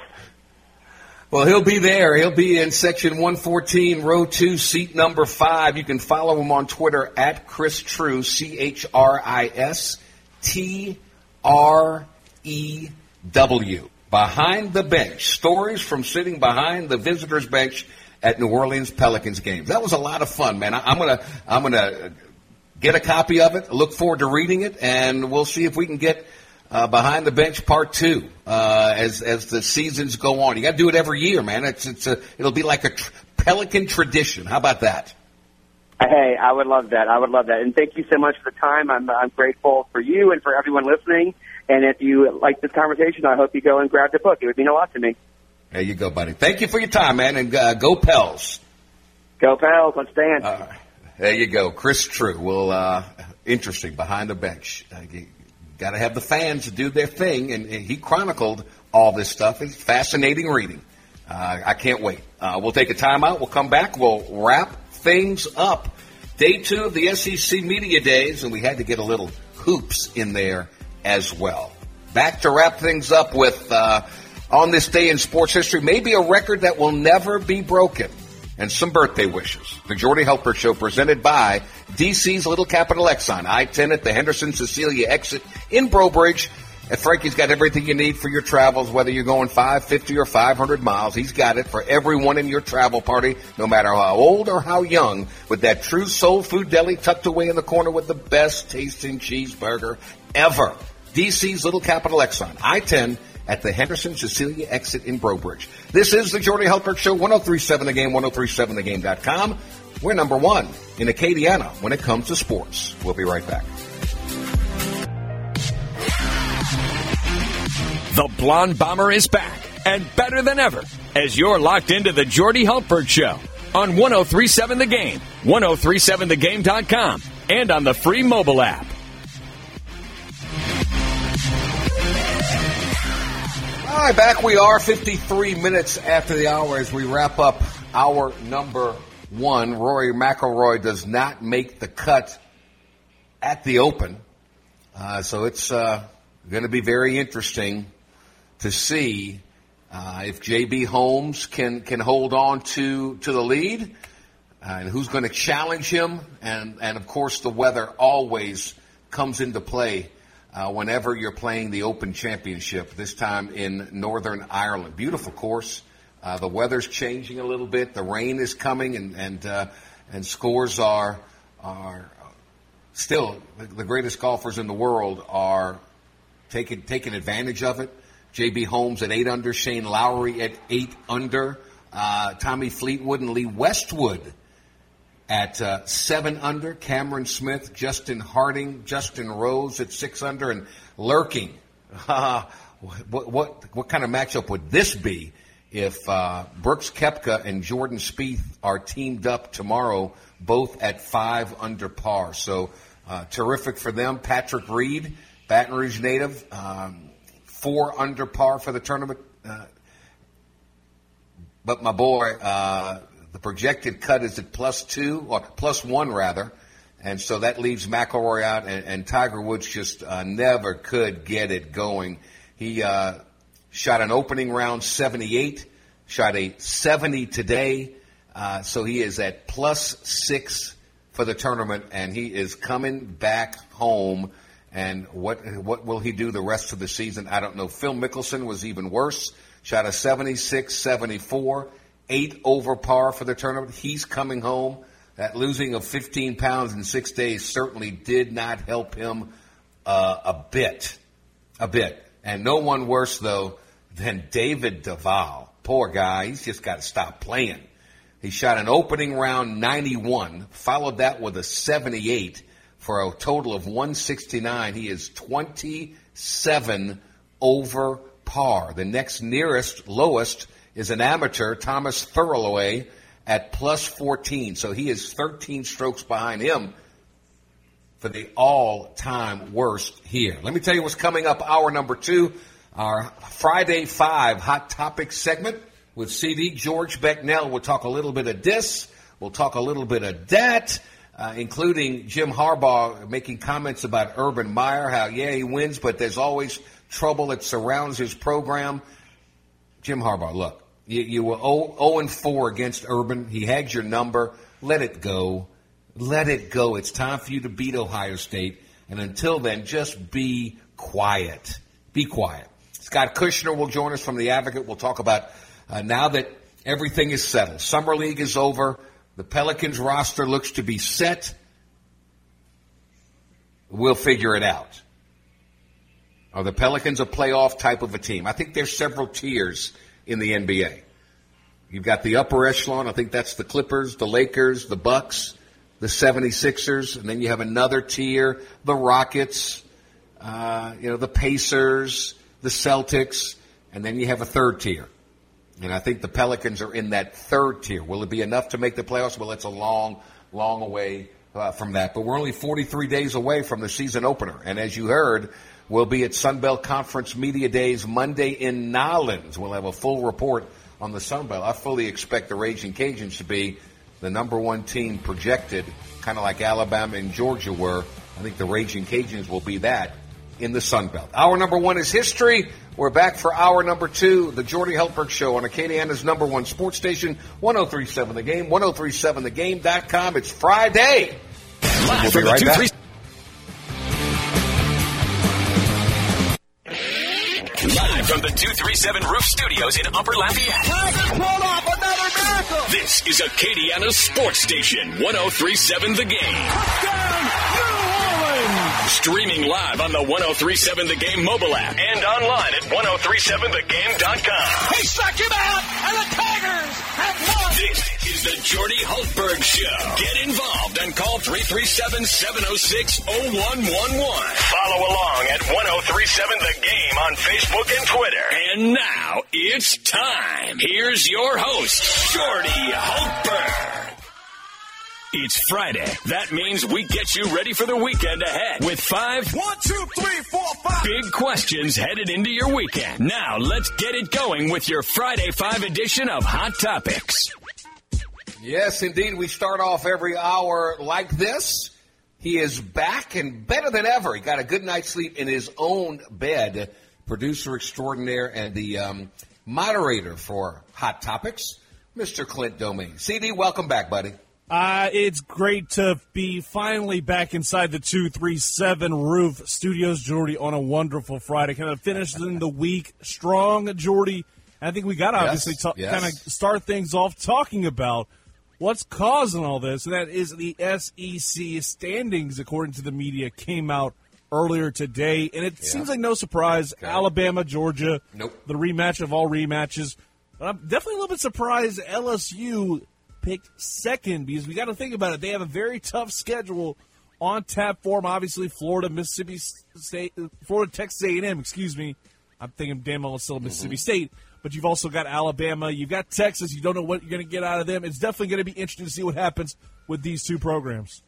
Well, he'll be there. He'll be in section one fourteen, row two, seat number five. You can follow him on Twitter at Chris True, C H R I S T R E W. Behind the Bench. Stories from sitting behind the visitors' bench at New Orleans Pelicans games. That was a lot of fun, man. I, I'm gonna, I'm gonna get a copy of it. Look forward to reading it, and we'll see if we can get Uh, Behind the Bench Part Two uh, as as the seasons go on. You got to do it every year, man. It's it's a it'll be like a tr- Pelican tradition. How about that? Hey, I would love that. I would love that. And thank you so much for the time. I'm I'm grateful for you and for everyone listening. And if you like this conversation, I hope you go and grab the book. It would mean a lot to me. There you go, buddy. Thank you for your time, man. And uh, go Pels. Go Pels. Let's dance. Uh, there you go, Chris True. Well, uh, interesting. Behind the Bench. Uh, Got to have the fans do their thing, and, and he chronicled all this stuff. It's fascinating reading. Uh, I can't wait. Uh, we'll take a timeout. We'll come back. We'll wrap things up. Day two of the S E C Media Days, and we had to get a little hoops in there as well. Back to wrap things up with, uh, on this day in sports history, maybe a record that will never be broken. And some birthday wishes. The Jordy Helper Show, presented by D C's Little Capital Exxon, I ten at the Henderson-Cecilia exit in Breaux Bridge. And Frankie's got everything you need for your travels, whether you're going five, fifty, or five hundred miles. He's got it for everyone in your travel party, no matter how old or how young, with that true soul food deli tucked away in the corner with the best tasting cheeseburger ever. D C's Little Capital Exxon, I ten at the Henderson-Cecilia exit in Breaux Bridge. This is the Jordy Hultberg Show, one oh three point seven The Game, ten thirty-seven the game dot com. We're number one in Acadiana when it comes to sports. We'll be right back. The Blonde Bomber is back, and better than ever, as you're locked into the Jordy Hultberg Show on ten thirty-seven The Game, ten thirty-seven the game dot com, and on the free mobile app. All right, back we are, fifty-three minutes after the hour as we wrap up our number one. Rory McIlroy does not make the cut at the Open. Uh, so it's uh, going to be very interesting to see Uh, if J B. Holmes can can hold on to to the lead, uh, and who's going to challenge him, and and of course the weather always comes into play uh, whenever you're playing the Open Championship. This time in Northern Ireland, beautiful course. Uh, the weather's changing a little bit. The rain is coming, and and uh, and scores are are still the greatest golfers in the world are taking taking advantage of it. J B. Holmes at eight under, Shane Lowry at eight under, uh, Tommy Fleetwood and Lee Westwood at uh, seven under, Cameron Smith, Justin Harding, Justin Rose at six under, and lurking. Uh, what, what what kind of matchup would this be if uh, Brooks Koepka and Jordan Spieth are teamed up tomorrow, both at five under par? So uh, terrific for them. Patrick Reed, Baton Rouge native. Um, Four under par for the tournament. Uh, but my boy, uh, the projected cut is at plus two, or plus one rather. And so that leaves McIlroy out, and, and Tiger Woods just uh, never could get it going. He uh, shot an opening round seventy-eight, shot a seventy today. Uh, so he is at plus six for the tournament, and he is coming back home. And what what will he do the rest of the season? I don't know. Phil Mickelson was even worse. Shot a seventy-six seventy-four, eight over par for the tournament. He's coming home. That losing of fifteen pounds in six days certainly did not help him uh, a bit. A bit. And no one worse, though, than David Duval. Poor guy. He's just got to stop playing. He shot an opening round ninety-one, followed that with a seventy-eight. For a total of one sixty-nine, he is twenty-seven over par. The next nearest, lowest, is an amateur, Thomas Furloway, at plus fourteen. So he is thirteen strokes behind him for the all-time worst here. Let me tell you what's coming up. Hour number two, our Friday Five Hot Topics segment with C D George Becknell. We'll talk a little bit of this. We'll talk a little bit of that. Uh, including Jim Harbaugh making comments about Urban Meyer, how, yeah, he wins, but there's always trouble that surrounds his program. Jim Harbaugh, look, you, you were oh and four against Urban. He had your number. Let it go. Let it go. It's time for you to beat Ohio State. And until then, just be quiet. Be quiet. Scott Kushner will join us from The Advocate. We'll talk about uh, now that everything is settled. Summer League is over. The Pelicans roster looks to be set. We'll figure it out. Are the Pelicans a playoff type of a team? I think there's several tiers in the N B A. You've got the upper echelon. I think that's the Clippers, the Lakers, the Bucks, the seventy-sixers. And then you have another tier, the Rockets, uh, you know, the Pacers, the Celtics. And then you have a third tier. And I think the Pelicans are in that third tier. Will it be enough to make the playoffs? Well, it's a long, long way uh, from that. But we're only forty-three days away from the season opener. And as you heard, we'll be at Sunbelt Conference Media Days Monday in Nolens. We'll have a full report on the Sunbelt. I fully expect the Raging Cajuns to be the number one team projected, kind of like Alabama and Georgia were. I think the Raging Cajuns will be that in the Sunbelt. Hour number one is history. We're back for hour number two, the Jordy Hultberg Show on Acadiana's number one sports station, one oh three point seven The Game, ten thirty-seven the game dot com. It's Friday. Live We'll be right back. Live from the two thirty-seven Roof Studios in Upper Lafayette. Tigers pulled off another miracle. This is Acadiana's sports station, ten thirty-seven The Game. Touchdown, New Orleans. Streaming live on the ten thirty-seven The Game mobile app and online at ten thirty-seven the game dot com. He struck him out, and the Tigers have won. This is the Jordy Hultberg Show. Get involved and call three three seven, seven oh six, oh one one one. Follow along at ten thirty-seven The Game on Facebook and Twitter. And now it's time. Here's your host, Jordy Hultberg. It's Friday. That means we get you ready for the weekend ahead with five, One, two, three, four, five. big questions headed into your weekend. Now let's get it going with your Friday Five edition of Hot Topics. Yes, indeed. We start off every hour like this. He is back and better than ever. He got a good night's sleep in his own bed. Producer extraordinaire and the um, moderator for Hot Topics, Mister Clint Domingue. C D, welcome back, buddy. Uh, it's great to be finally back inside the two three seven Roof Studios, Jordy, on a wonderful Friday. Kind of finishing the week strong, Jordy. I think we got to obviously yes, ta- yes. kind of start things off talking about what's causing all this, and that is the S E C standings, according to the media, came out earlier today. And it yeah. seems like no surprise, okay. Alabama, Georgia, nope. the rematch of all rematches. But I'm definitely a little bit surprised L S U picked second, because we got to think about it. They have a very tough schedule on tap for them. Obviously, Florida, Mississippi State, Florida, Texas A and M, excuse me. I'm thinking damn well it's still Mississippi mm-hmm. State. But you've also got Alabama. You've got Texas. You don't know what you're going to get out of them. It's definitely going to be interesting to see what happens with these two programs.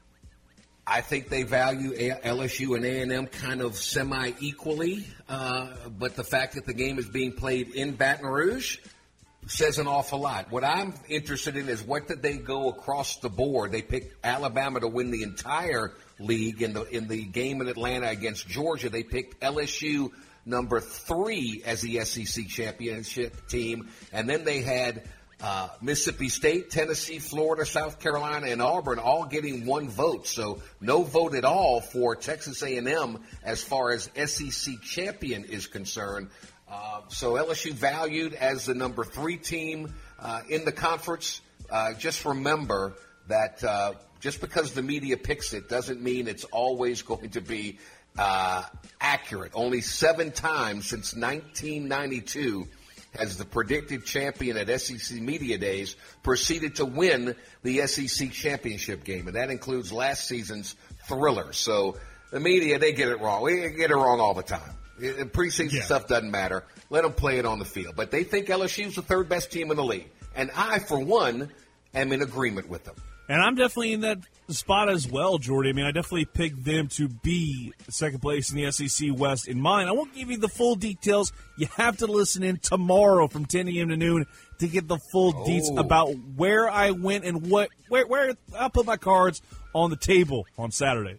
I think they value L S U and A and M kind of semi-equally. Uh, but the fact that the game is being played in Baton Rouge says an awful lot. What I'm interested in is what did they go across the board? They picked Alabama to win the entire league. In the in the game in Atlanta against Georgia, they picked L S U number three as the S E C championship team. And then they had uh, Mississippi State, Tennessee, Florida, South Carolina, and Auburn all getting one vote. So no vote at all for Texas A and M as far as S E C champion is concerned. Uh, so L S U valued as the number three team uh, in the conference. Uh, just remember that uh, just because the media picks it doesn't mean it's always going to be uh, accurate. Only seven times since nineteen ninety-two has the predicted champion at S E C Media Days proceeded to win the S E C championship game, and that includes last season's thriller. So the media, they get it wrong. We get it wrong all the time. Preseason yeah. stuff doesn't matter. Let them play it on the field. But they think L S U is the third best team in the league. And I, for one, am in agreement with them. And I'm definitely in that spot as well, Jordy. I mean, I definitely picked them to be second place in the S E C West in mine. I won't give you the full details. You have to listen in tomorrow from ten a.m. to noon to get the full oh. deets about where I went and what where, where I put my cards on the table on Saturday.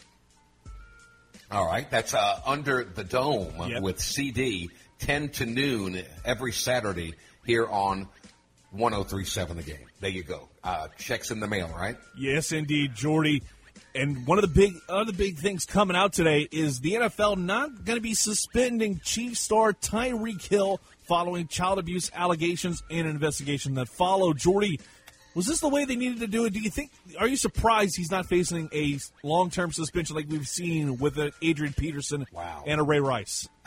All right, that's uh, Under the Dome yep. with C D, ten to noon every Saturday here on one oh three point seven The Game. There you go. Uh, checks in the mail, right? Yes, indeed, Jordy. And one of the big other big things coming out today is the N F L not going to be suspending Chiefs star Tyreek Hill following child abuse allegations and an investigation that followed. Jordy, was this the way they needed to do it? Do you think? Are you surprised he's not facing a long-term suspension like we've seen with Adrian Peterson wow. and a Ray Rice? I,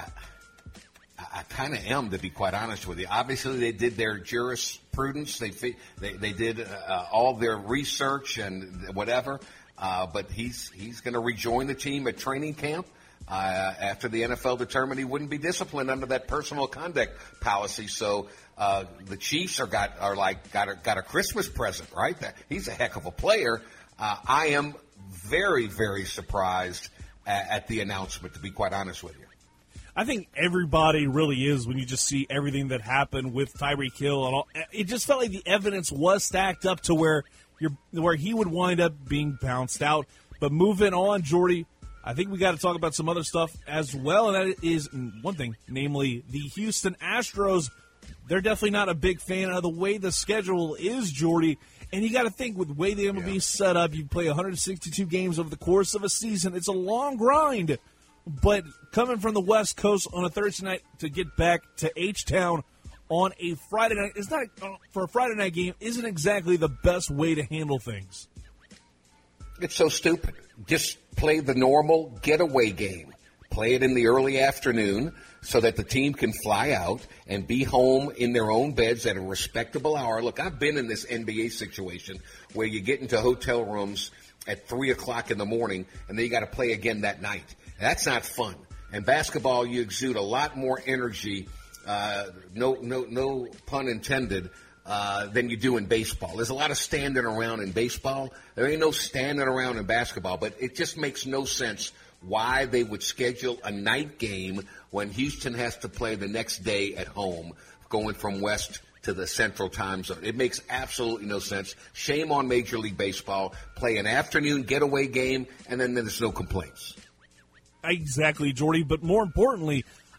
I kind of am, to be quite honest with you. Obviously, they did their jurisprudence. They they, they did uh, all their research and whatever. Uh, but he's he's going to rejoin the team at training camp uh, after the N F L determined he wouldn't be disciplined under that personal conduct policy. So. Uh, the Chiefs are got are like got a, got a Christmas present, right? He's a heck of a player. Uh, I am very, very surprised at, at the announcement, to be quite honest with you. I think everybody really is when you just see everything that happened with Tyreek Hill and all. It just felt like the evidence was stacked up to where you're where he would wind up being bounced out. But moving on, Jordy, I think we got to talk about some other stuff as well, and that is one thing, namely the Houston Astros. They're definitely not a big fan of the way the schedule is, Jordy. And you got to think with the way the M L B is set up, you play one hundred sixty-two games over the course of a season. It's a long grind. But coming from the West Coast on a Thursday night to get back to H-Town on a Friday night, it's not for a Friday night game, isn't exactly the best way to handle things. It's so stupid. Just play the normal getaway game. Play it in the early afternoon so that the team can fly out and be home in their own beds at a respectable hour. Look, I've been in this N B A situation where you get into hotel rooms at three o'clock in the morning, and then you got to play again that night. That's not fun. And basketball, you exude a lot more energy, uh, no, no, no pun intended, uh, than you do in baseball. There's a lot of standing around in baseball. There ain't no standing around in basketball, but it just makes no sense why they would schedule a night game when Houston has to play the next day at home, going from west to the central time zone. It makes absolutely no sense. Shame on Major League Baseball. Play an afternoon getaway game, and then there's no complaints. Exactly, Jordy. But more importantly,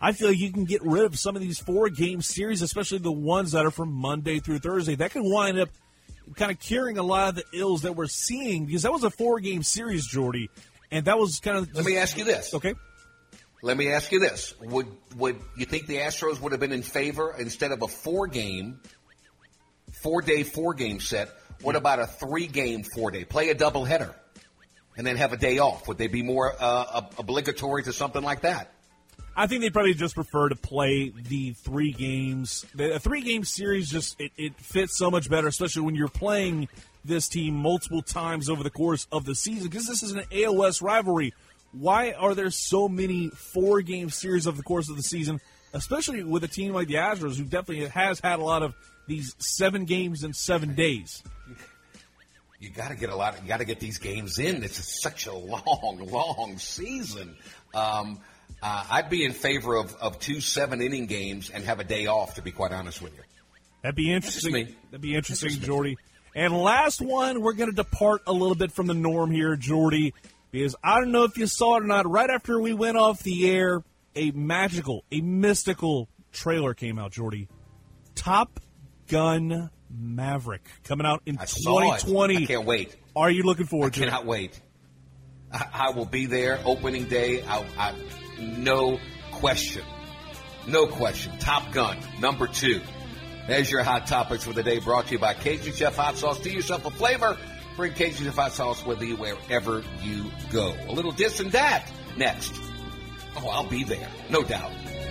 I feel like you can get rid of some of these four-game series, especially the ones that are from Monday through Thursday. That can wind up kind of curing a lot of the ills that we're seeing, because that was a four-game series, Jordy, and that was kind of... Let me ask you this. Okay. Let me ask you this. Would would you think the Astros would have been in favor, instead of a four-game, four-day, four-game set, what about a three-game, four-day? Play a doubleheader and then have a day off. Would they be more uh, obligatory to something like that? I think they probably just prefer to play the three games. The three-game series just it, it fits so much better, especially when you're playing this team multiple times over the course of the season, because this is an A O S rivalry. Why are there so many four-game series over the course of the season, especially with a team like the Astros, who definitely has had a lot of these seven games in seven days? You got to get a lot. You got to get these games in. It's such a long, long season. Um, Uh, I'd be in favor of, of two seven-inning games and have a day off, to be quite honest with you. That'd be interesting. That's just me. That'd be interesting, That's just Jordy. And last one, we're going to depart a little bit from the norm here, Jordy, because I don't know if you saw it or not. Right after we went off the air, a magical, a mystical trailer came out, Jordy. Top Gun Maverick coming out in I saw twenty twenty. It. I can't wait. Are you looking forward I to it? I cannot wait. I, I will be there opening day. I, I, no question. No question. Top Gun, number two. There's your Hot Topics for the day, brought to you by Cajun Chef Hot Sauce. Do yourself a flavor. Bring Cajun Chef Hot Sauce with you wherever you go. A little this and that next. Oh, I'll be there. No doubt.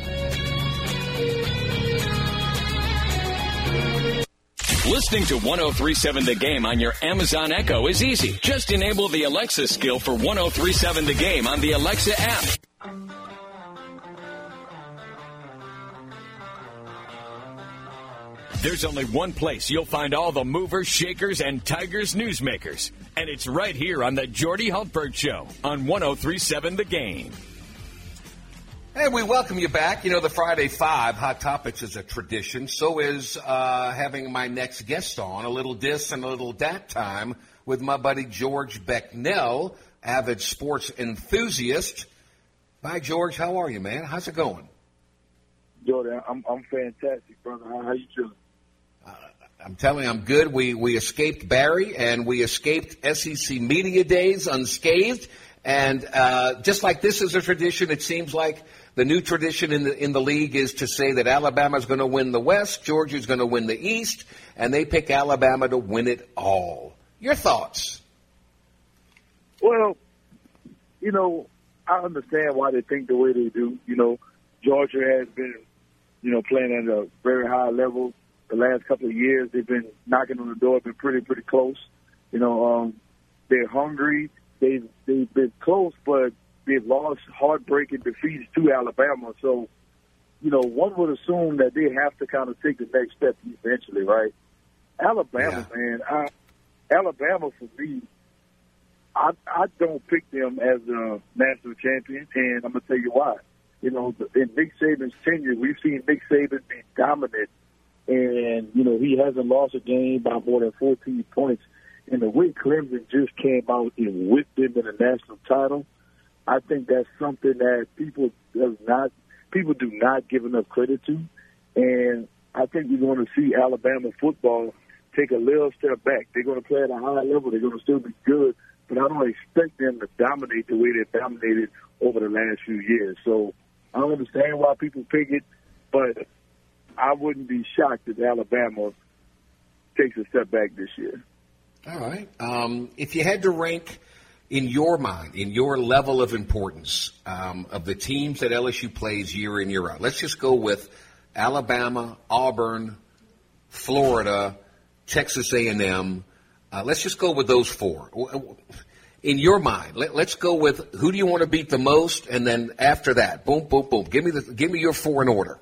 Listening to one oh three point seven The Game on your Amazon Echo is easy. Just enable the Alexa skill for one oh three point seven The Game on the Alexa app. There's only one place you'll find all the movers, shakers, and Tigers newsmakers. And it's right here on the Jordy Hultberg Show on one oh three point seven The Game. And we welcome you back. You know, the Friday Five, Hot Topics, is a tradition. So is uh, having my next guest on, a little this and a little that time, with my buddy George Becknell, avid sports enthusiast. Hi, George. How are you, man? How's it going? Jordan, I'm I'm fantastic, brother. How, how you feeling? Uh, I'm telling you, I'm good. We we escaped Barry, and we escaped S E C Media Days unscathed. And uh, just like this is a tradition, it seems like the new tradition in the in the league is to say that Alabama's going to win the West, Georgia's going to win the East, and they pick Alabama to win it all. Your thoughts? Well, you know, I understand why they think the way they do. You know, Georgia has been, you know, playing at a very high level the last couple of years. They've been knocking on the door, been pretty, pretty close. You know, um, they're hungry. They've, they've been close, but they've lost heartbreaking defeats to Alabama. So, you know, one would assume that they have to kind of take the next step eventually, right? Alabama, yeah. man, I, Alabama for me, I, I don't pick them as a national champion, and I'm going to tell you why. You know, in Nick Saban's tenure, we've seen Nick Saban be dominant, and, you know, he hasn't lost a game by more than fourteen points. And the way Clemson just came out and whipped them in a national title, I think that's something that people does not people do not give enough credit to. And I think we're going to see Alabama football take a little step back. They're going to play at a high level. They're going to still be good, but I don't expect them to dominate the way they've dominated over the last few years. So I don't understand why people pick it, but I wouldn't be shocked if Alabama takes a step back this year. All right. Um, if you had to rank in your mind, in your level of importance, um, of the teams that L S U plays year in, year out, let's just go with Alabama, Auburn, Florida, Texas A and M. Uh, let's just go with those four. In your mind, let, let's go with who do you want to beat the most, and then after that, boom, boom, boom. Give me the, give me your four in order.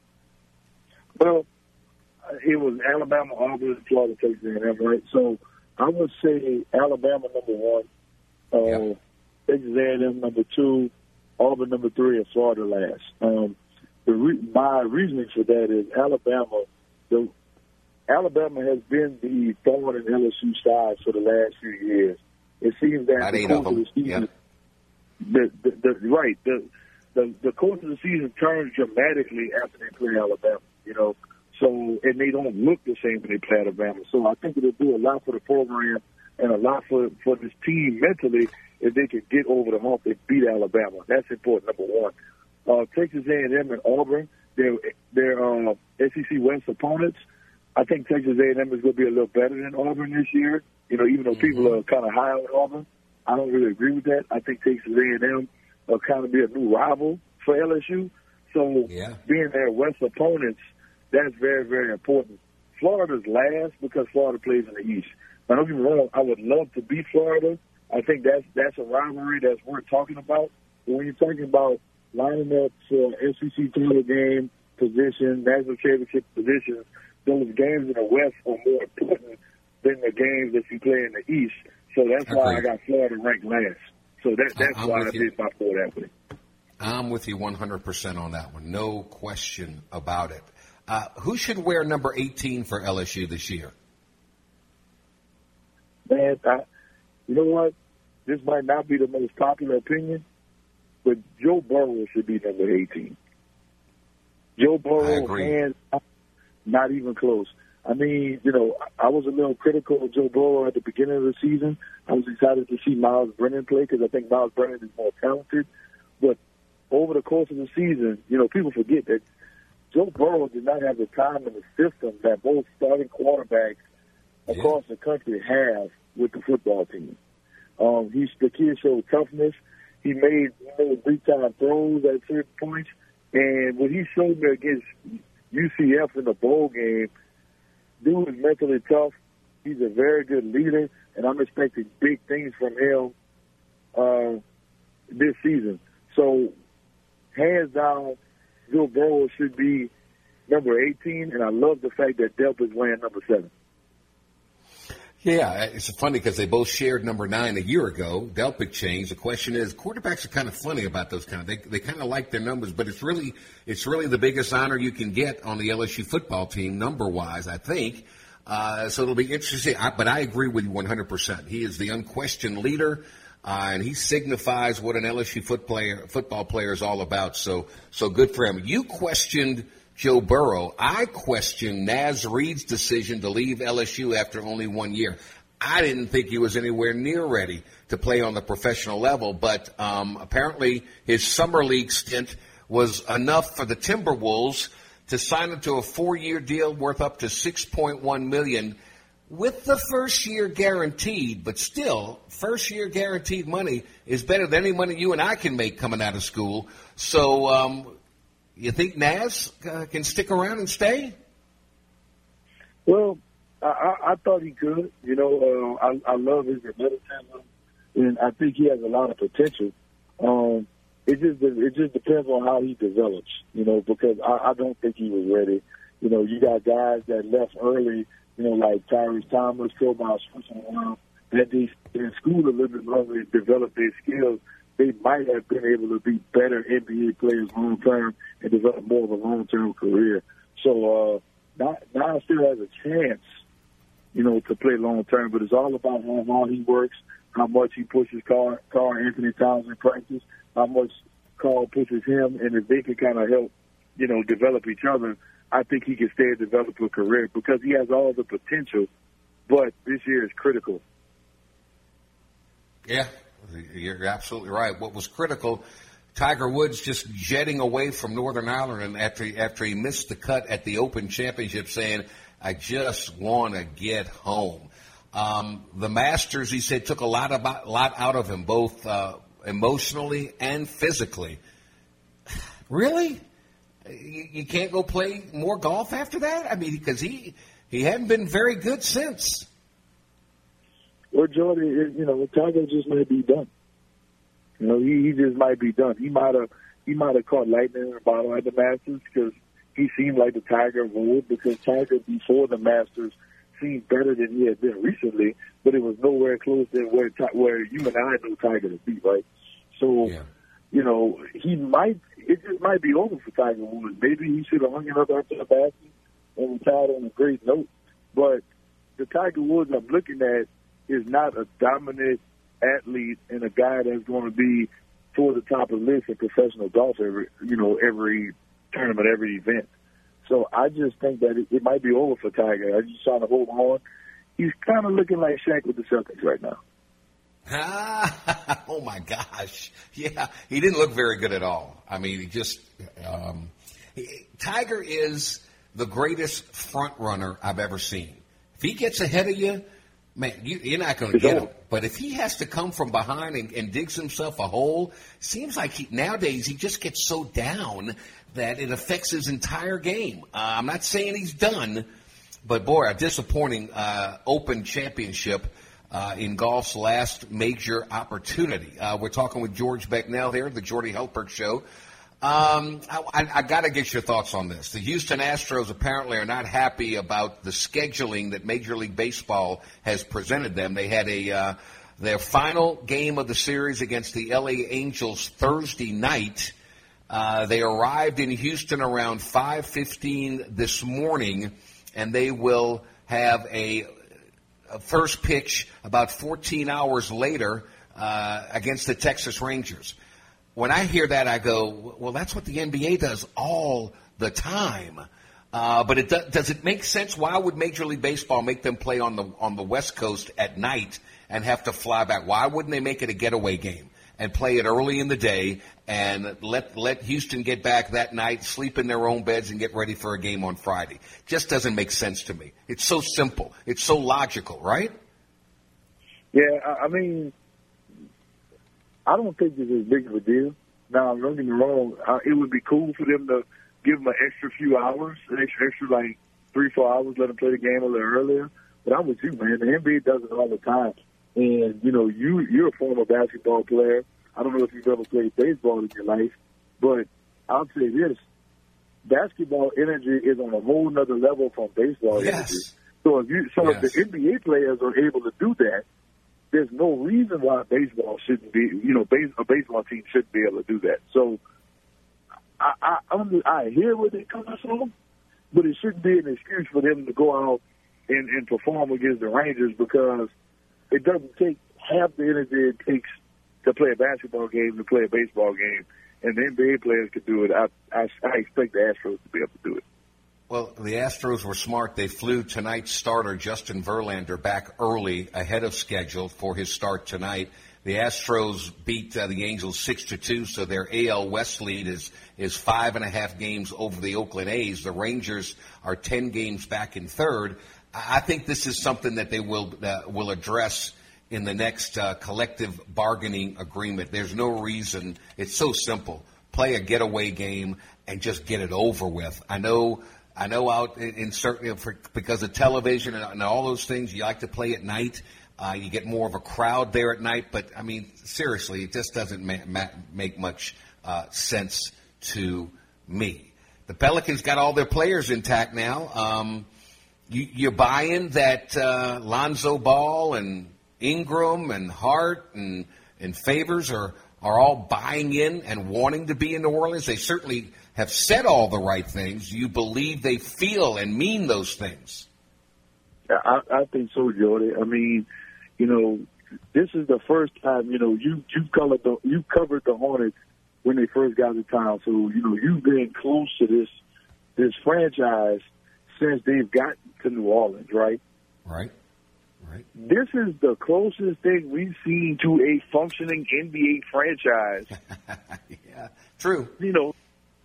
Well, it was Alabama, Auburn, Florida, Texas A and M, right? So I would say Alabama number one, uh, yep. Texas A and M number two, Auburn number three, and Florida last. Um, the re- my reasoning for that is Alabama. The Alabama has been the thorn in L S U side for the last few years. It seems that Not the eight course of them. of the season, Yep. the, the, the right, the the the course of the season turns dramatically after they play Alabama. You know, so and they don't look the same when they play Alabama. So I think it'll do a lot for the program and a lot for for this team mentally if they can get over the hump and beat Alabama. That's important. Number one, uh, Texas A and M and Auburn, they're they're uh, S E C West opponents. I think Texas A and M is going to be a little better than Auburn this year. You know, even though people are kind of high on Auburn, I don't really agree with that. I think Texas A and M will kind of be a new rival for L S U. So yeah. being their West opponents, that's very, very important. Florida's last because Florida plays in the East. Now, don't get me wrong, I would love to beat Florida. I think that's that's a rivalry that's worth talking about. But when you're talking about lining up for S E C title game position, national championship positions, those games in the West are more important than the games that you play in the East. So that's why I got Florida ranked last. So that, that's I'm why I you. did my board that way. I'm with you one hundred percent on that one. No question about it. Uh, who should wear number eighteen for L S U this year? Man, I, you know what? This might not be the most popular opinion, but Joe Burrow should be number eighteen. Joe Burrow, hands not even close. I mean, you know, I was a little critical of Joe Burrow at the beginning of the season. I was excited to see Miles Brennan play because I think Miles Brennan is more talented. But over the course of the season, you know, people forget that Joe Burrow did not have the time and the system that most starting quarterbacks yeah. across the country have with the football team. Um, he's, the kid showed toughness. He made, you know, big-time throws at certain points. And what he showed me against U C F in the bowl game, dude is mentally tough. He's a very good leader, and I'm expecting big things from him uh, this season. So, hands down, Joe Burrow should be number eighteen, and I love the fact that Delp is wearing number seven. Yeah, it's funny because they both shared number nine a year ago. Delpit changed. The question is, quarterbacks are kind of funny about those kind of. They they kind of like their numbers, but it's really it's really the biggest honor you can get on the L S U football team, number wise, I think. Uh, so it'll be interesting. I, but I agree with you one hundred percent. He is the unquestioned leader, uh, and he signifies what an L S U foot player, football player is all about. So so good for him. You questioned Joe Burrow. I questioned Naz Reid's decision to leave L S U after only one year. I didn't think he was anywhere near ready to play on the professional level, but um, apparently his summer league stint was enough for the Timberwolves to sign him to a four-year deal worth up to six point one million dollars with the first year guaranteed. But still, first-year guaranteed money is better than any money you and I can make coming out of school. So, um, you think Naz uh, can stick around and stay? Well, I, I, I thought he could. You know, uh, I, I love his athleticism, and I think he has a lot of potential. Um, it just it just depends on how he develops. You know, because I, I don't think he was ready. You know, you got guys that left early. You know, like Tyrese Thomas, Tobias Around, that they in school a little bit longer and develop their skills. They might have been able to be better N B A players long term and develop more of a long term career. So uh, now still has a chance, you know, to play long term. But it's all about how hard he works, how much he pushes Carl, Carl Anthony Towns in practice, how much Carl pushes him, and if they can kind of help, you know, develop each other, I think he can stay and develop a career because he has all the potential. But this year is critical. Yeah. You're absolutely right. What was critical, Tiger Woods just jetting away from Northern Ireland after after he missed the cut at the Open Championship, saying, "I just want to get home." Um, the Masters, he said, took a lot about lot out of him, both uh, emotionally and physically. Really, you, you can't go play more golf after that? I mean, because he he hadn't been very good since. Well, Jordy, you know, Tiger just might be done. You know, he, he just might be done. He might have he might have caught lightning in the bottle at the Masters because he seemed like the Tiger of old. Because Tiger before the Masters seemed better than he had been recently, but it was nowhere close to where where you and I know Tiger to be, right? So, yeah. you know, he might it just might be over for Tiger Woods. Maybe he should have hung it up after the Masters and retired on a great note. But the Tiger Woods I'm looking at is not a dominant athlete and a guy that's going to be toward the top of the list in professional golf every, you know, every tournament, every event. So I just think that it, it might be over for Tiger. I'm just trying to hold on. He's kind of looking like Shaq with the Celtics right now. Ah, oh, my gosh. Yeah, he didn't look very good at all. I mean, he just um, he, Tiger is the greatest front runner I've ever seen. If he gets ahead of you, man, you, you're not going to get him. But if he has to come from behind and, and digs himself a hole, seems like he, nowadays he just gets so down that it affects his entire game. Uh, I'm not saying he's done, but, boy, a disappointing uh, Open Championship uh, in golf's last major opportunity. Uh, we're talking with George Becknell here, the Jordy Hultberg Show. Um, I, I, I got to get your thoughts on this. The Houston Astros apparently are not happy about the scheduling that Major League Baseball has presented them. They had a uh, their final game of the series against the L A Angels Thursday night. Uh, they arrived in Houston around five fifteen this morning, and they will have a, a first pitch about fourteen hours later uh, against the Texas Rangers. When I hear that, I go, well, that's what the N B A does all the time. Uh, but it do, does it make sense? Why would Major League Baseball make them play on the on the West Coast at night and have to fly back? Why wouldn't they make it a getaway game and play it early in the day and let let Houston get back that night, sleep in their own beds, and get ready for a game on Friday? Just doesn't make sense to me. It's so simple. It's so logical, right? Yeah, I, I mean, I don't think it's as big of a deal. Now, don't get me wrong, uh, it would be cool for them to give them an extra few hours, an extra, extra like three, four hours, let them play the game a little earlier. But I'm with you, man. The N B A does it all the time. And, you know, you, you're a former basketball player. I don't know if you've ever played baseball in your life, but I'll say this. Basketball energy is on a whole nother level from baseball yes. energy. So if you, so yes. if the N B A players are able to do that, there's no reason why baseball shouldn't be, you know, base, a baseball team shouldn't be able to do that. So I, I, I'm, I hear where they're coming from, but it shouldn't be an excuse for them to go out and, and perform against the Rangers, because it doesn't take half the energy it takes to play a basketball game to play a baseball game, and the N B A players could do it. I, I, I expect the Astros to be able to do it. Well, the Astros were smart. They flew tonight's starter, Justin Verlander, back early ahead of schedule for his start tonight. The Astros beat uh, the Angels six to two, so their A L West lead is is five and a half games over the Oakland A's. The Rangers are ten games back in third. I think this is something that they will uh, will address in the next uh, collective bargaining agreement. There's no reason. It's so simple. Play a getaway game and just get it over with. I know. I know out in, in certain, you know, for, because of television and, and all those things, you like to play at night. Uh, you get more of a crowd there at night. But, I mean, seriously, it just doesn't ma- ma- make much uh, sense to me. The Pelicans got all their players intact now. Um, you, you're buying that uh, Lonzo Ball and Ingram and Hart and, and Favors are, are all buying in and wanting to be in New Orleans. They certainly have said all the right things. Do you believe they feel and mean those things? I, I think so, Jordy. I mean, you know, this is the first time, you know, you you covered the you covered the Hornets when they first got to town. So, you know, you've been close to this this franchise since they've gotten to New Orleans, right? Right. Right. This is the closest thing we've seen to a functioning N B A franchise. Yeah, true. You know,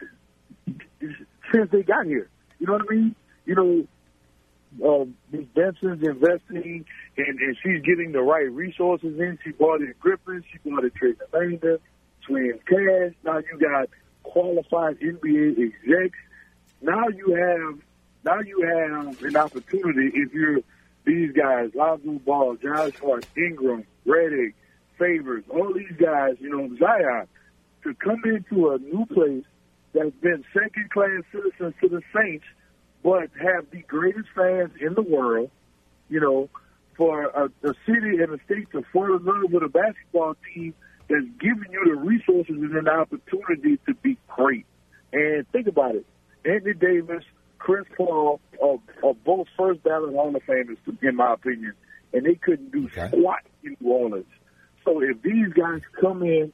since they got here. You know what I mean? You know, um, Miz Benson's investing, and, and she's getting the right resources in. She bought in Griffin. She bought in Trey Lamanda, Swing Cash. Now you got qualified N B A execs. Now you have, now you have an opportunity if you're these guys, Lonzo Ball, Josh Hart, Ingram, Redick, Favors, all these guys, you know, Zion, to come into a new place that's been second-class citizens to the Saints, but have the greatest fans in the world, you know, for a, a city and a state to fall in love with a basketball team that's giving you the resources and an opportunity to be great. And think about it. Anthony Davis, Chris Paul are, are both first ballot Hall of Famers, in my opinion, and they couldn't do okay. squat in New Orleans. So if these guys come in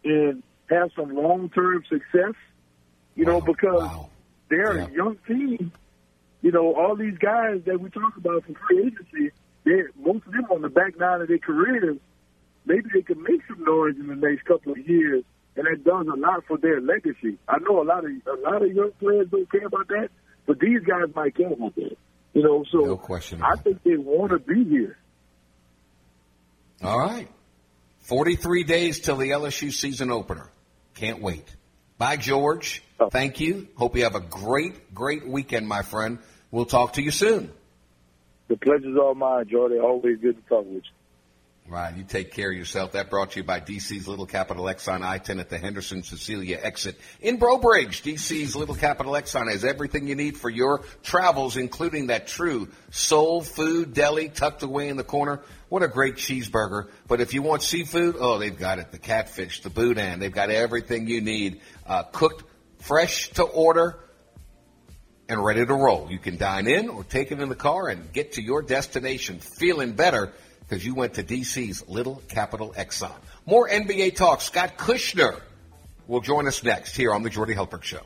and have some long-term success, you know, wow. because wow. they're yeah. a young team. You know, all these guys that we talk about from free agency, they're, most of them on the back nine of their careers, maybe they can make some noise in the next couple of years, and that does a lot for their legacy. I know a lot of a lot of young players don't care about that, but these guys might care about that. You know, so no question I think they want to be here. All right. forty-three days till the L S U season opener. Can't wait. Bye, George. Oh. Thank you. Hope you have a great, great weekend, my friend. We'll talk to you soon. The pleasure's all mine, Jordy. Always good to talk with you. Right, you take care of yourself. That brought to you by D C's Little Capital Exxon I ten at the Henderson Cecilia exit in Breaux Bridge. D C's Little Capital Exxon has everything you need for your travels, including that true soul food deli tucked away in the corner. What a great cheeseburger. But if you want seafood, oh, they've got it. The catfish, the boudin. They've got everything you need. Uh, cooked, fresh to order, and ready to roll. You can dine in or take it in the car and get to your destination feeling better because you went to D C's Little Capital Exxon. More N B A talk. Scott Kushner will join us next here on the Jordy Hultberg Show.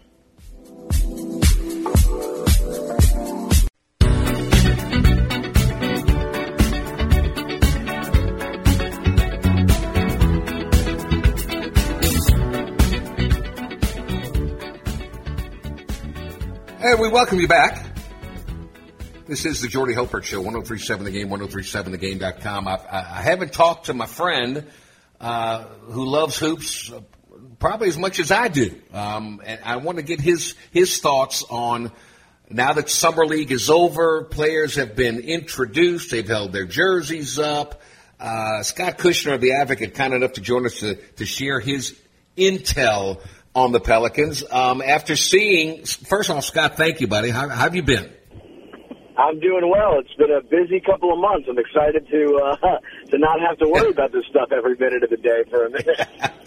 And we welcome you back. This is the Jordy Hultberg Show, one oh three point seven The Game, one oh three point seven the game dot com. I, I haven't talked to my friend uh, who loves hoops uh, probably as much as I do. Um, and I want to get his his thoughts on, now that Summer League is over, players have been introduced, they've held their jerseys up. Uh, Scott Kushner of The Advocate, kind enough to join us to, to share his intel on the Pelicans. Um, after seeing, first off, Scott, thank you, buddy. How, how have you been? I'm doing well. It's been a busy couple of months. I'm excited to uh, to not have to worry about this stuff every minute of the day for a minute.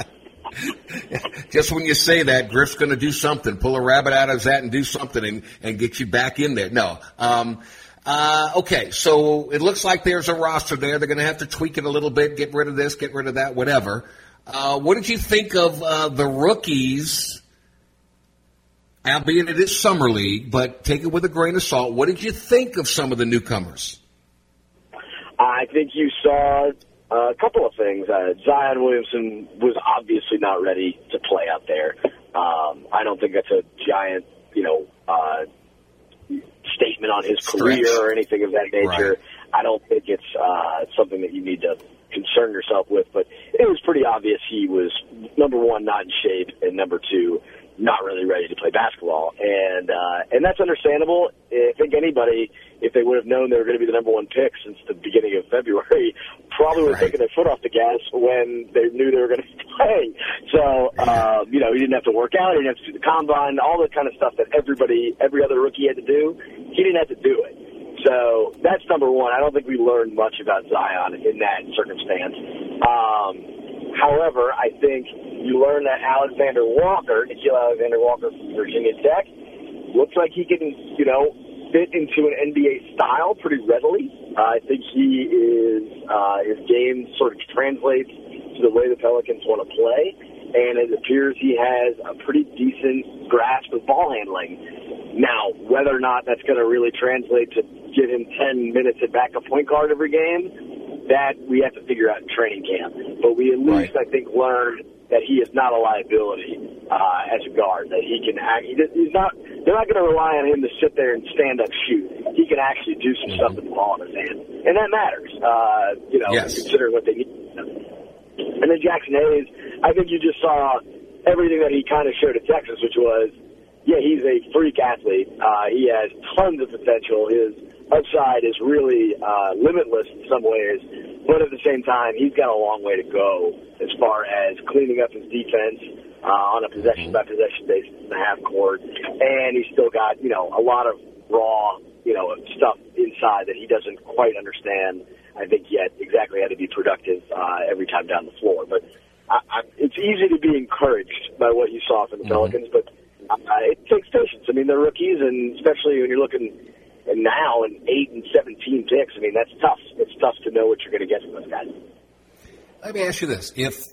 Just when you say that, Griff's going to do something, pull a rabbit out of his hat and do something and, and get you back in there. No. Um, uh, okay, so it looks like there's a roster there. They're going to have to tweak it a little bit, get rid of this, get rid of that, whatever. Uh, what did you think of uh, the rookies? Albeit it is Summer League, but take it with a grain of salt. What did you think of some of the newcomers? I think you saw a couple of things. Uh, Zion Williamson was obviously not ready to play out there. Um, I don't think that's a giant, you know, uh, statement on his Stretch. career or anything of that nature. Right. I don't think it's uh, something that you need to concern yourself with, but it was pretty obvious he was, number one, not in shape, and number two, not really ready to play basketball. And uh, and that's understandable. I think anybody, if they would have known they were going to be the number one pick since the beginning of February, probably would have right. taken their foot off the gas when they knew they were going to be playing. So, uh, you know, he didn't have to work out. He didn't have to do the combine, all the kind of stuff that everybody, every other rookie had to do. He didn't have to do it. So that's number one. I don't think we learned much about Zion in that circumstance. Um, however, I think you learn that Alexander Walker, Nickeil Alexander Walker from Virginia Tech, looks like he can, you know, fit into an N B A style pretty readily. Uh, I think he is, uh, his game sort of translates to the way the Pelicans want to play, and it appears he has a pretty decent grasp of ball handling. Now, whether or not that's going to really translate to give him ten minutes at backup point guard every game, that we have to figure out in training camp. But we at least, right. I think, learned that he is not a liability uh, as a guard, that he can act. He, he's not. They're not going to rely on him to sit there and stand up shoot. He can actually do some stuff with the ball in his hand, and that matters. Uh, you know, yes. considering what they need. And then Jackson Hayes, I think you just saw everything that he kind of showed at Texas, which was, yeah, he's a freak athlete. Uh, he has tons of potential. His upside is really uh, limitless in some ways, but at the same time, he's got a long way to go as far as cleaning up his defense uh, on a possession-by-possession basis in the half court, and he's still got, you know, a lot of raw, you know, stuff inside that he doesn't quite understand, I think, yet exactly how to be productive uh, every time down the floor. But I, I, it's easy to be encouraged by what you saw from the mm-hmm. Pelicans, but uh, it takes patience. I mean, they're rookies, and especially when you're looking and now in eight and seventeen picks, I mean, that's tough. It's tough to know what you're going to get from those guys. Let me ask you this. If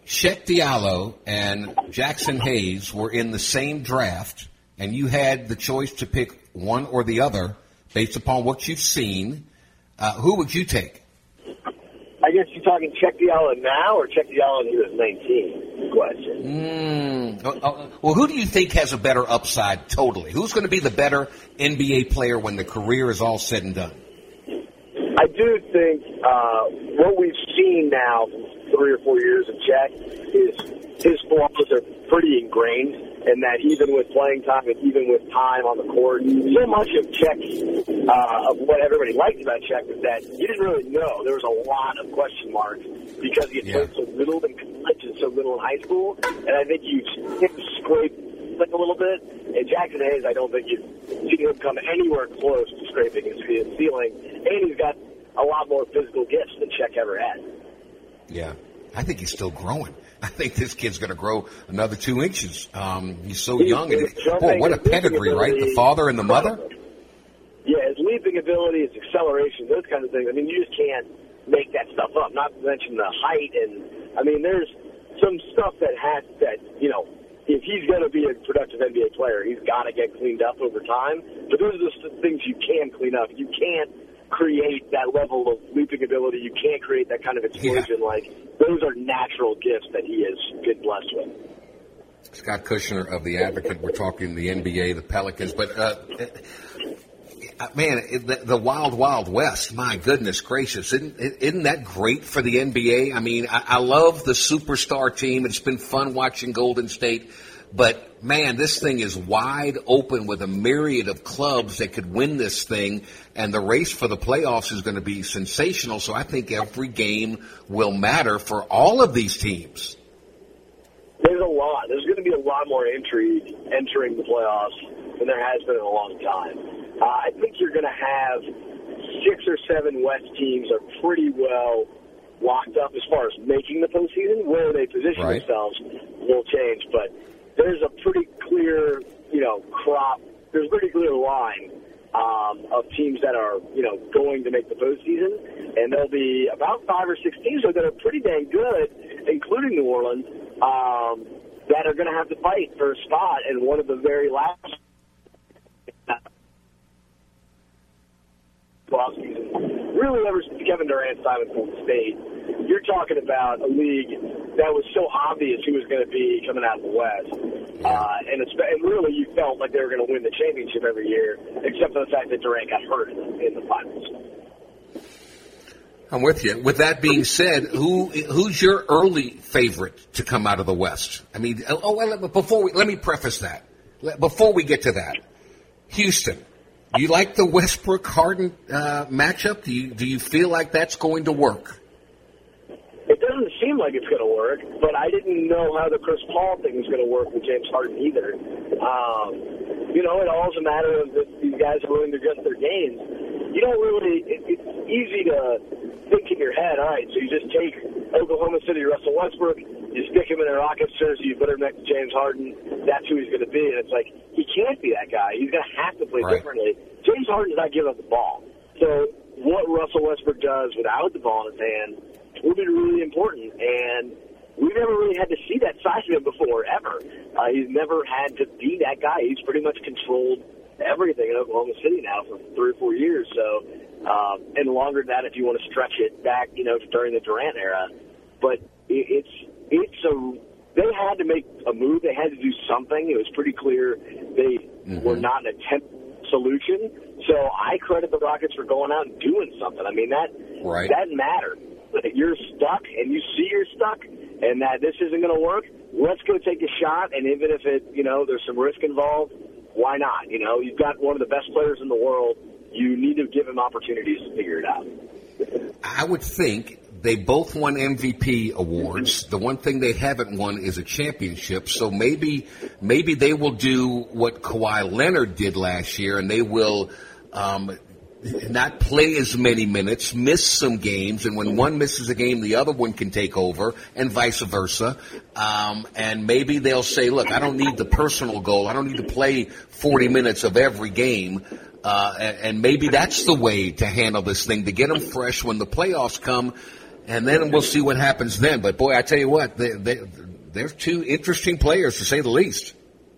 Cheikh Diallo and Jackson Hayes were in the same draft, and you had the choice to pick one or the other based upon what you've seen, uh, who would you take? I guess you're talking Cheikh Diallo now or Cheikh Diallo when he was nineteen? Question. Mm. Oh, oh, well, who do you think has a better upside totally? Who's going to be the better N B A player when the career is all said and done? I do think uh, what we've seen now from three or four years of Cheikh is his flaws are pretty ingrained, and that even with playing time and even with time on the court, so much of Cheikh, uh, of what everybody liked about Cheikh was that you didn't really know. There was a lot of question marks because he had yeah. played so little in college and so little in high school, and I think you've seen him scrape like a little bit. And Jackson Hayes, I don't think you've seen him come anywhere close to scraping his ceiling, and he's got a lot more physical gifts than Cheikh ever had. Yeah, I think he's still growing. I think this kid's going to grow another two inches. Um, he's so he's, young. And boy, what a pedigree, right? The father and the mother? Yeah, his leaping ability, his acceleration, those kinds of things. I mean, you just can't make that stuff up, not to mention the height. And, I mean, there's some stuff that has that, you know, if he's going to be a productive N B A player, he's got to get cleaned up over time. But those are the things you can clean up. You can't create that level of leaping ability. You can't create that kind of explosion. Yeah. Like, those are natural gifts that he has been blessed with. Scott Kushner of The Advocate. We're talking the N B A, the Pelicans. But, uh, man, the, the wild, wild west, my goodness gracious. Isn't, isn't that great for the N B A? I mean, I, I love the superstar team. It's been fun watching Golden State. But, man, this thing is wide open with a myriad of clubs that could win this thing, and the race for the playoffs is going to be sensational. So I think every game will matter for all of these teams. There's a lot. There's going to be a lot more intrigue entering the playoffs than there has been in a long time. Uh, I think you're going to have six or seven West teams are pretty well locked up as far as making the postseason. Where they position right. themselves will change, but there's a pretty clear, you know, crop. There's a pretty clear line um, of teams that are, you know, going to make the postseason, and there'll be about five or six teams that are pretty dang good, including New Orleans, um, that are going to have to fight for a spot in one of the very last offseason. Really, ever since Kevin Durant signed with Golden State, you're talking about a league that was so obvious who was going to be coming out of the West. Uh, and, it's, and really, you felt like they were going to win the championship every year, except for the fact that Durant got hurt in the, in the finals. I'm with you. With that being said, who who's your early favorite to come out of the West? I mean, oh, well, before we, let me preface that. Before we get to that, Houston. Do you like the Westbrook-Harden uh, matchup? Do you do you feel like that's going to work? It doesn't seem like it's going to work, but I didn't know how the Chris Paul thing was going to work with James Harden either. Um, you know, it all is a matter of if these guys are willing to adjust their games. You don't really it, – it's easy to think in your head, all right, so you just take Oklahoma City Russell Westbrook, you stick him in a Rockets jersey, you put him next to James Harden, that's who he's going to be. And it's like, he can't be that guy. He's going to have to play right. differently. James Harden does not give up the ball. So what Russell Westbrook does without the ball in his hand will be really important. And we've never really had to see that side of him before, ever. Uh, he's never had to be that guy. He's pretty much controlled everything in Oklahoma City now for three or four years. So, um, and longer than that if you want to stretch it back, you know, during the Durant era. But it, it's it's a they had to make a move. They had to do something. It was pretty clear they mm-hmm. were not an attempt solution. So I credit the Rockets for going out and doing something. I mean, that right. that mattered. You're stuck, and you see you're stuck, and that this isn't going to work. Let's go take a shot, and even if it, you know, there's some risk involved, why not? You know, you've got one of the best players in the world. You need to give him opportunities to figure it out. I would think they both won M V P awards. The one thing they haven't won is a championship. So maybe maybe they will do what Kawhi Leonard did last year, and they will um, not play as many minutes, miss some games, and when one misses a game, the other one can take over, and vice versa. Um, and maybe they'll say, look, I don't need the personal goal. I don't need to play forty minutes of every game. Uh, and, and maybe that's the way to handle this thing, to get them fresh when the playoffs come. and then we'll see what happens then. But, boy, I tell you what, they, they, they're two interesting players, to say the least.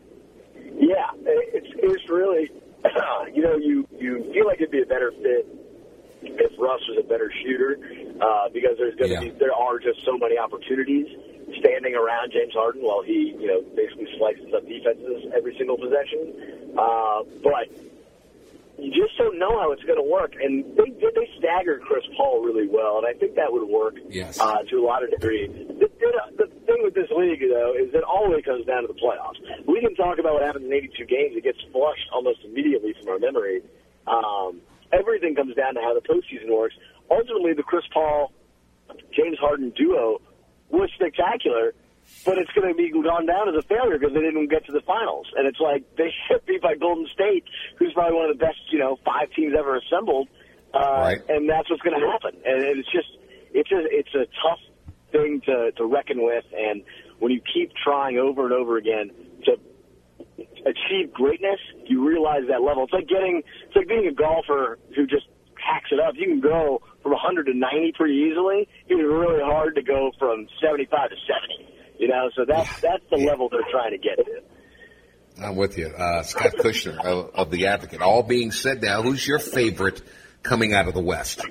Yeah, it's, it's really, you know, you, you feel like it'd be a better fit if Russ was a better shooter, uh, because there's going to Yeah. be, there are just so many opportunities standing around James Harden while he, you know, basically slices up defenses every single possession. Uh, but you just don't know how it's going to work. And they did, they staggered Chris Paul really well, and I think that would work Yes. uh, to a lot of degree. The, the, the thing with this league, though, is that all it comes down to the playoffs. We can talk about what happens in eighty-two games. It gets flushed almost immediately from our memory. Um, everything comes down to how the postseason works. Ultimately, the Chris Paul, James Harden duo was spectacular, but it's going to be gone down as a failure because they didn't get to the finals. And it's like they get beat by Golden State, who's probably one of the best, you know, five teams ever assembled. Uh, Right. And that's what's going to happen. And it's just, it's a, it's a tough thing to, to reckon with. And when you keep trying over and over again to achieve greatness, you realize that level. It's like getting, it's like being a golfer who just hacks it up. You can go from one hundred to ninety pretty easily. It's really hard to go from seventy-five to seventy. You know, so that's that's the level they're trying to get to. I'm with you. Uh, Scott Kushner of, of The Advocate. All being said now, who's your favorite coming out of the West?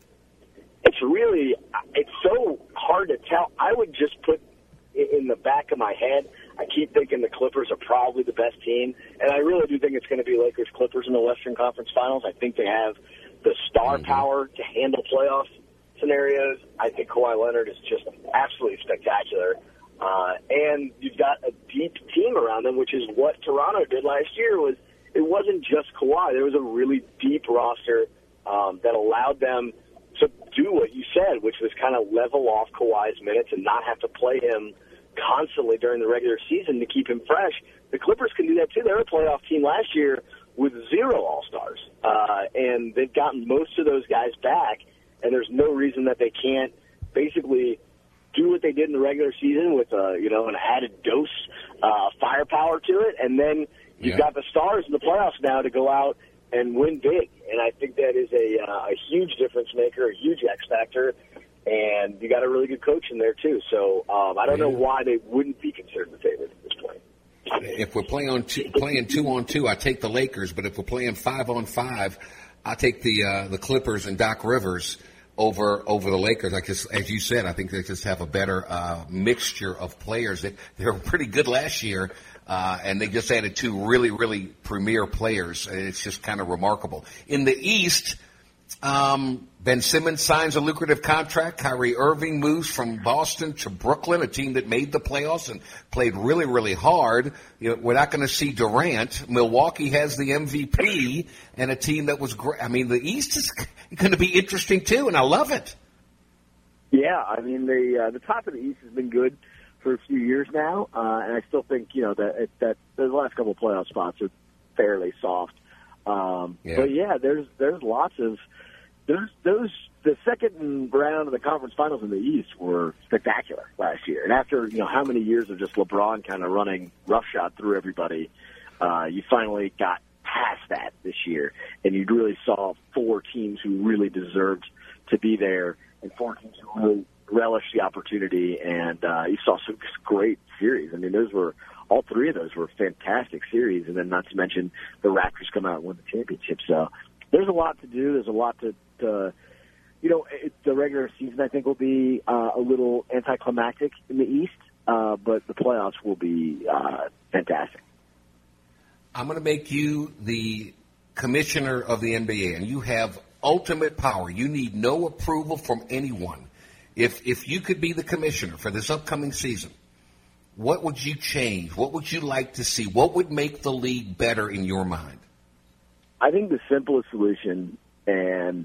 It's really, it's so hard to tell. I would just put in the back of my head, I keep thinking the Clippers are probably the best team, and I really do think it's going to be Lakers-Clippers in the Western Conference Finals. I think they have the star Mm-hmm. power to handle playoff scenarios. I think Kawhi Leonard is just absolutely spectacular. Uh, and you've got a deep team around them, which is what Toronto did last year. Was it wasn't just Kawhi. There was a really deep roster um, that allowed them to do what you said, which was kind of level off Kawhi's minutes and not have to play him constantly during the regular season to keep him fresh. The Clippers can do that too. They're a playoff team last year with zero All-Stars, uh, and they've gotten most of those guys back, and there's no reason that they can't basically do what they did in the regular season with uh, you know, an added dose uh, firepower to it, and then you've Yeah. got the stars in the playoffs now to go out and win big, and I think that is a, uh, a huge difference maker, a huge X factor, and you got a really good coach in there too. So um, I don't know why they wouldn't be considered the favorite at this point. If we're playing on two, playing two on two, I take the Lakers. But if we're playing five on five, I take the uh, the Clippers and Doc Rivers over over the Lakers. I just, as you said, I think they just have a better uh, mixture of players. They, they were pretty good last year, uh, and they just added two really, really premier players. It's just kind of remarkable. In the East, um, Ben Simmons signs a lucrative contract. Kyrie Irving moves from Boston to Brooklyn, a team that made the playoffs and played really, really hard. You know, we're not going to see Durant. Milwaukee has the M V P and a team that was great. I mean, the East is going to be interesting too, and I love it. Yeah, I mean the uh, the top of the East has been good for a few years now, uh, and I still think you know that that the last couple of playoff spots are fairly soft. Um, Yeah. But yeah, there's there's lots of there's those the second round of the conference finals in the East were spectacular last year, and after you know how many years of just LeBron kind of running roughshod through everybody, uh, you finally got past that this year, and you really saw four teams who really deserved to be there, and four teams who really relished the opportunity, and uh, you saw some great series. I mean, those were all three of those were fantastic series, and then not to mention the Raptors come out and win the championship. So there's a lot to do. There's a lot to, to you know, it, the regular season I think will be uh, a little anticlimactic in the East, uh, but the playoffs will be uh, fantastic. I'm going to make you the commissioner of the N B A, and you have ultimate power. You need no approval from anyone. If if you could be the commissioner for this upcoming season, what would you change? What would you like to see? What would make the league better in your mind? I think the simplest solution, and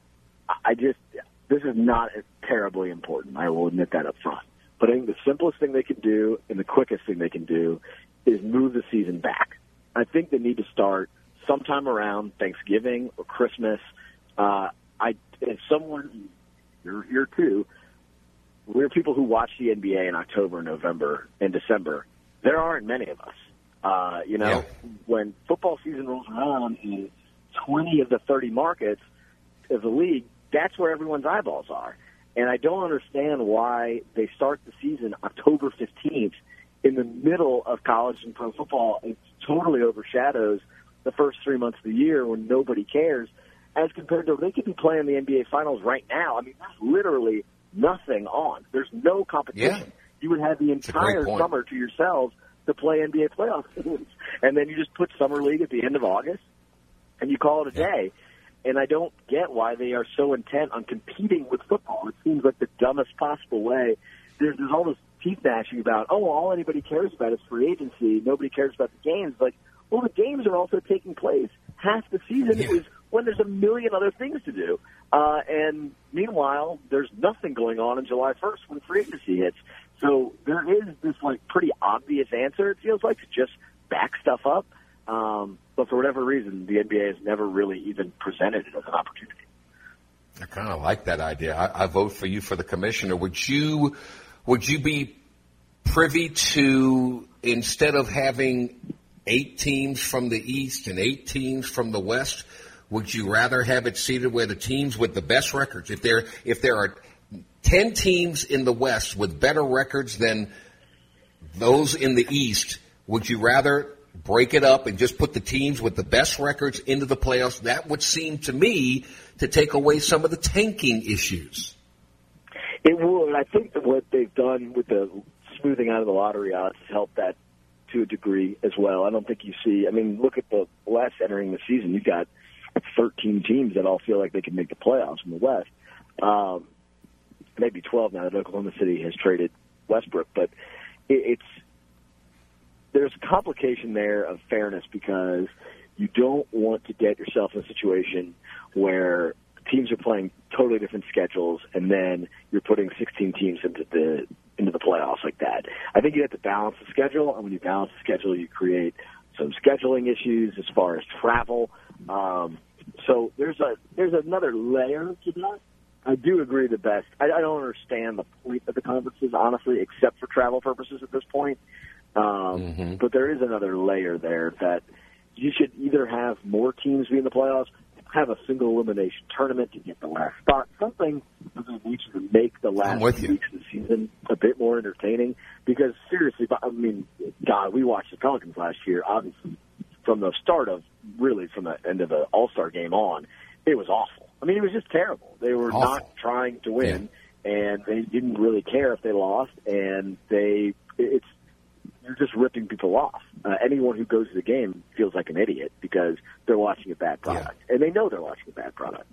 I just, this is not terribly important, I will admit that up front, but I think the simplest thing they can do and the quickest thing they can do is move the season back. I think they need to start sometime around Thanksgiving or Christmas. Uh, I, as someone, you're here too, we're people who watch the N B A in October, November, and December. There aren't many of us. Uh, you know, Yeah. when football season rolls around in twenty of the thirty markets of the league, that's where everyone's eyeballs are. And I don't understand why they start the season October fifteenth in the middle of college and pro football. It totally overshadows the first three months of the year when nobody cares, as compared to they could be playing the N B A Finals right now. I mean, there's literally nothing on. There's no competition. Yeah. You would have the entire summer to yourselves to play N B A playoff games. And then you just put Summer League at the end of August, and you call it a day. And I don't get why they are so intent on competing with football. It seems like the dumbest possible way. There's, there's all this teeth gnashing about, oh, all anybody cares about is free agency. Nobody cares about the games. Like, well, the games are also taking place. Half the season yeah. is when there's a million other things to do. Uh, and meanwhile, there's nothing going on on July first when free agency hits. So there is this, like, pretty obvious answer, it feels like, to just back stuff up. Um, but for whatever reason, the N B A has never really even presented it as an opportunity. I kind of like that idea. I, I vote for you for the commissioner. Would you, would you be privy to, instead of having eight teams from the East and eight teams from the West, would you rather have it seated where the teams with the best records, if there if there are ten teams in the West with better records than those in the East, would you rather break it up and just put the teams with the best records into the playoffs? That would seem to me to take away some of the tanking issues. It would. I think that what they've done with the smoothing out of the lottery odds has helped that to a degree as well. I don't think you see, I mean, look at the West entering the season. You've got thirteen teams that all feel like they can make the playoffs in the West. Um, maybe twelve now that Oklahoma City has traded Westbrook, but it, it's, there's a complication there of fairness because you don't want to get yourself in a situation where teams are playing totally different schedules and then you're putting sixteen teams into the into the playoffs like that. I think you have to balance the schedule, and when you balance the schedule, you create some scheduling issues as far as travel. Um, so there's a there's another layer to that. I do agree the best. I, I don't understand the point of the conferences, honestly, except for travel purposes at this point. Um, mm-hmm. But there is another layer there that you should either have more teams be in the playoffs, have a single elimination tournament to get the last spot, something of the nature to make the last few weeks of the season a bit more entertaining. Because seriously, I mean, God, we watched the Pelicans last year, obviously, from the start of, really from the end of the All-Star game on, it was awful. I mean, it was just terrible. They were awful. Not trying to win, yeah. and they didn't really care if they lost, and they, it's, you're just ripping people off. Uh, anyone who goes to the game feels like an idiot because they're watching a bad product, yeah. and they know they're watching a bad product.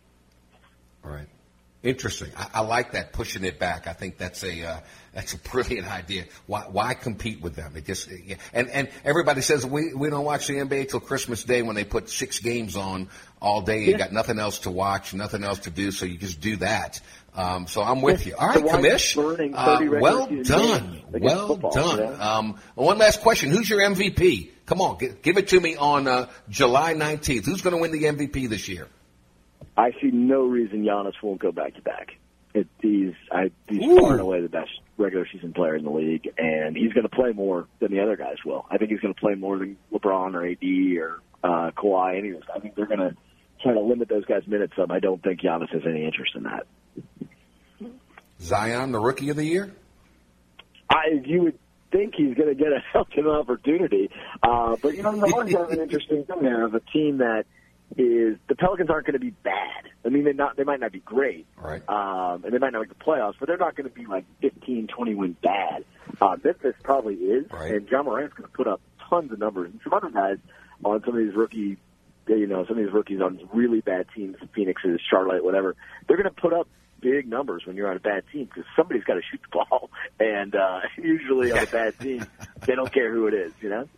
All right. Interesting. I, I like that, pushing it back. I think that's a uh, that's a brilliant idea. Why why compete with them? It just yeah. and and everybody says we we don't watch the N B A till Christmas Day when they put six games on all day. You yeah. got nothing else to watch, nothing else to do, so you just do that. Um, so I'm with you. All right, Commish. Uh, well done. Well football, done. Yeah. Um, one last question: who's your M V P? Come on, give, give it to me on uh, July nineteenth. Who's going to win the M V P this year? I see no reason Giannis won't go back to back. It, he's I, he's Ooh. far and away the best regular season player in the league, and he's going to play more than the other guys will. I think he's going to play more than LeBron or A D or uh, Kawhi. Any of those. I think they're going to try to limit those guys' minutes some. I don't think Giannis has any interest in that. Zion, the Rookie of the Year? I you would think he's going to get a heck of an opportunity, uh, but you know, you always have an interesting thing there of a team that. Is the Pelicans aren't going to be bad. I mean, they not they might not be great, right? Um, and they might not make the playoffs, but they're not going to be like fifteen, twenty win bad. Uh, Memphis probably is, right. And John Morant's going to put up tons of numbers. And some other guys on some of these rookie, you know, some of these rookies on really bad teams, Phoenix's, Charlotte, whatever. They're going to put up big numbers when you're on a bad team because somebody's got to shoot the ball, and uh, usually on a bad team, they don't care who it is, you know.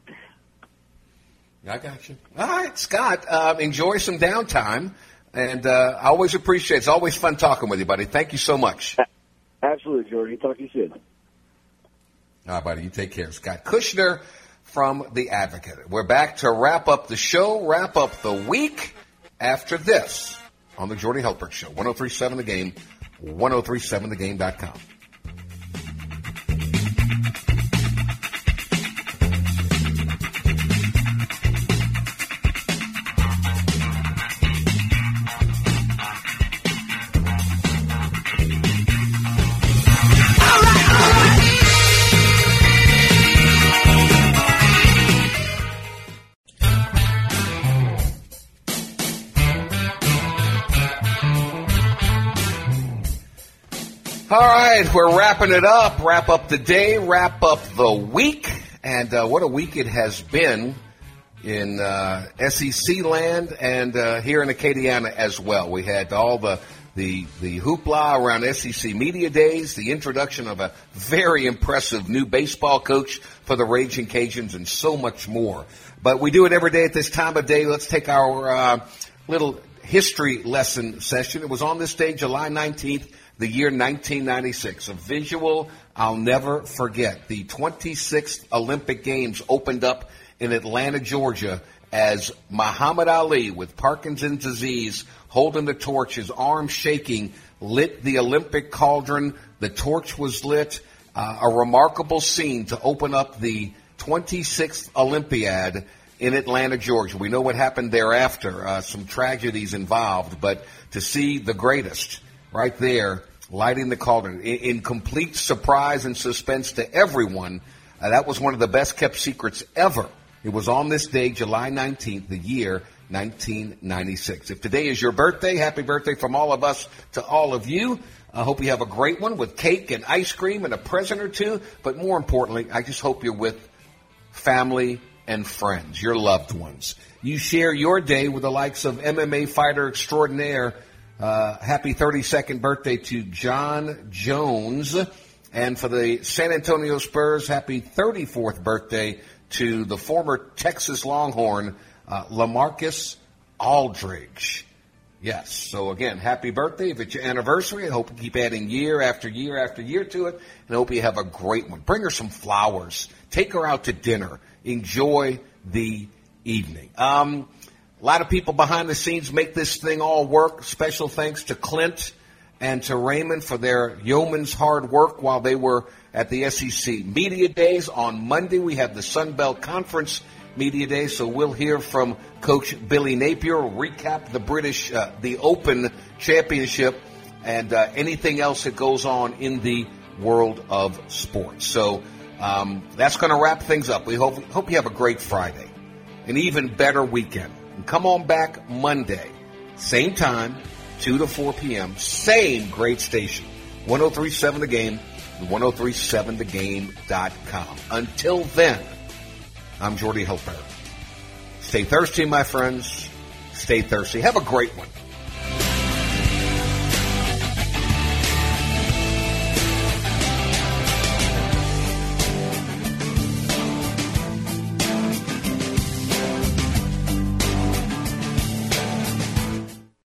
I got you. All right, Scott, uh, enjoy some downtime, and uh, I always appreciate it. It's always fun talking with you, buddy. Thank you so much. Absolutely, Jordan. Talk to you soon. All right, buddy. You take care. Scott Kushner from The Advocate. We're back to wrap up the show, wrap up the week after this on the Jordy Hultberg Show. one oh three point seven The Game, ten thirty-seven the game dot com. All right, we're wrapping it up. Wrap up the day, wrap up the week. And uh, what a week it has been in uh, S E C land and uh, here in Acadiana as well. We had all the, the, the hoopla around S E C Media Days, the introduction of a very impressive new baseball coach for the Raging Cajuns, and so much more. But we do it every day at this time of day. Let's take our uh, little history lesson session. It was on this day, July nineteenth, the year nineteen ninety-six. A visual I'll never forget. The twenty-sixth Olympic Games opened up in Atlanta, Georgia, as Muhammad Ali, with Parkinson's disease, holding the torch, his arm shaking, lit the Olympic cauldron. The torch was lit. Uh, a remarkable scene to open up the twenty-sixth Olympiad in Atlanta, Georgia. We know what happened thereafter, uh, some tragedies involved, but to see the greatest right there lighting the cauldron in, in complete surprise and suspense to everyone, uh, that was one of the best-kept secrets ever. It was on this day, July nineteenth, the year nineteen ninety-six. If today is your birthday, happy birthday from all of us to all of you. I hope you have a great one with cake and ice cream and a present or two. But more importantly, I just hope you're with family and friends, your loved ones. You share your day with the likes of M M A fighter extraordinaire. Uh, happy thirty-second birthday to John Jones. And for the San Antonio Spurs, happy thirty-fourth birthday to the former Texas Longhorn, uh, LaMarcus Aldridge. Yes, so again, happy birthday. If it's your anniversary, I hope you keep adding year after year after year to it, and I hope you have a great one. Bring her some flowers. Take her out to dinner. Enjoy the evening. Um, a lot of people behind the scenes make this thing all work. Special thanks to Clint and to Raymond for their yeoman's hard work while they were at the S E C Media Days. On Monday, we have the Sun Belt Conference Media Days, so we'll hear from Coach Billy Napier, recap the British, uh, the Open Championship, and uh, anything else that goes on in the world of sports. So um, that's going to wrap things up. We hope, hope you have a great Friday, an even better weekend. And come on back Monday, same time, two to four p.m., same great station, one oh three point seven The Game, and one oh three point seven the game dot com. Until then, I'm Jordy Hilper. Stay thirsty, my friends. Stay thirsty. Have a great one.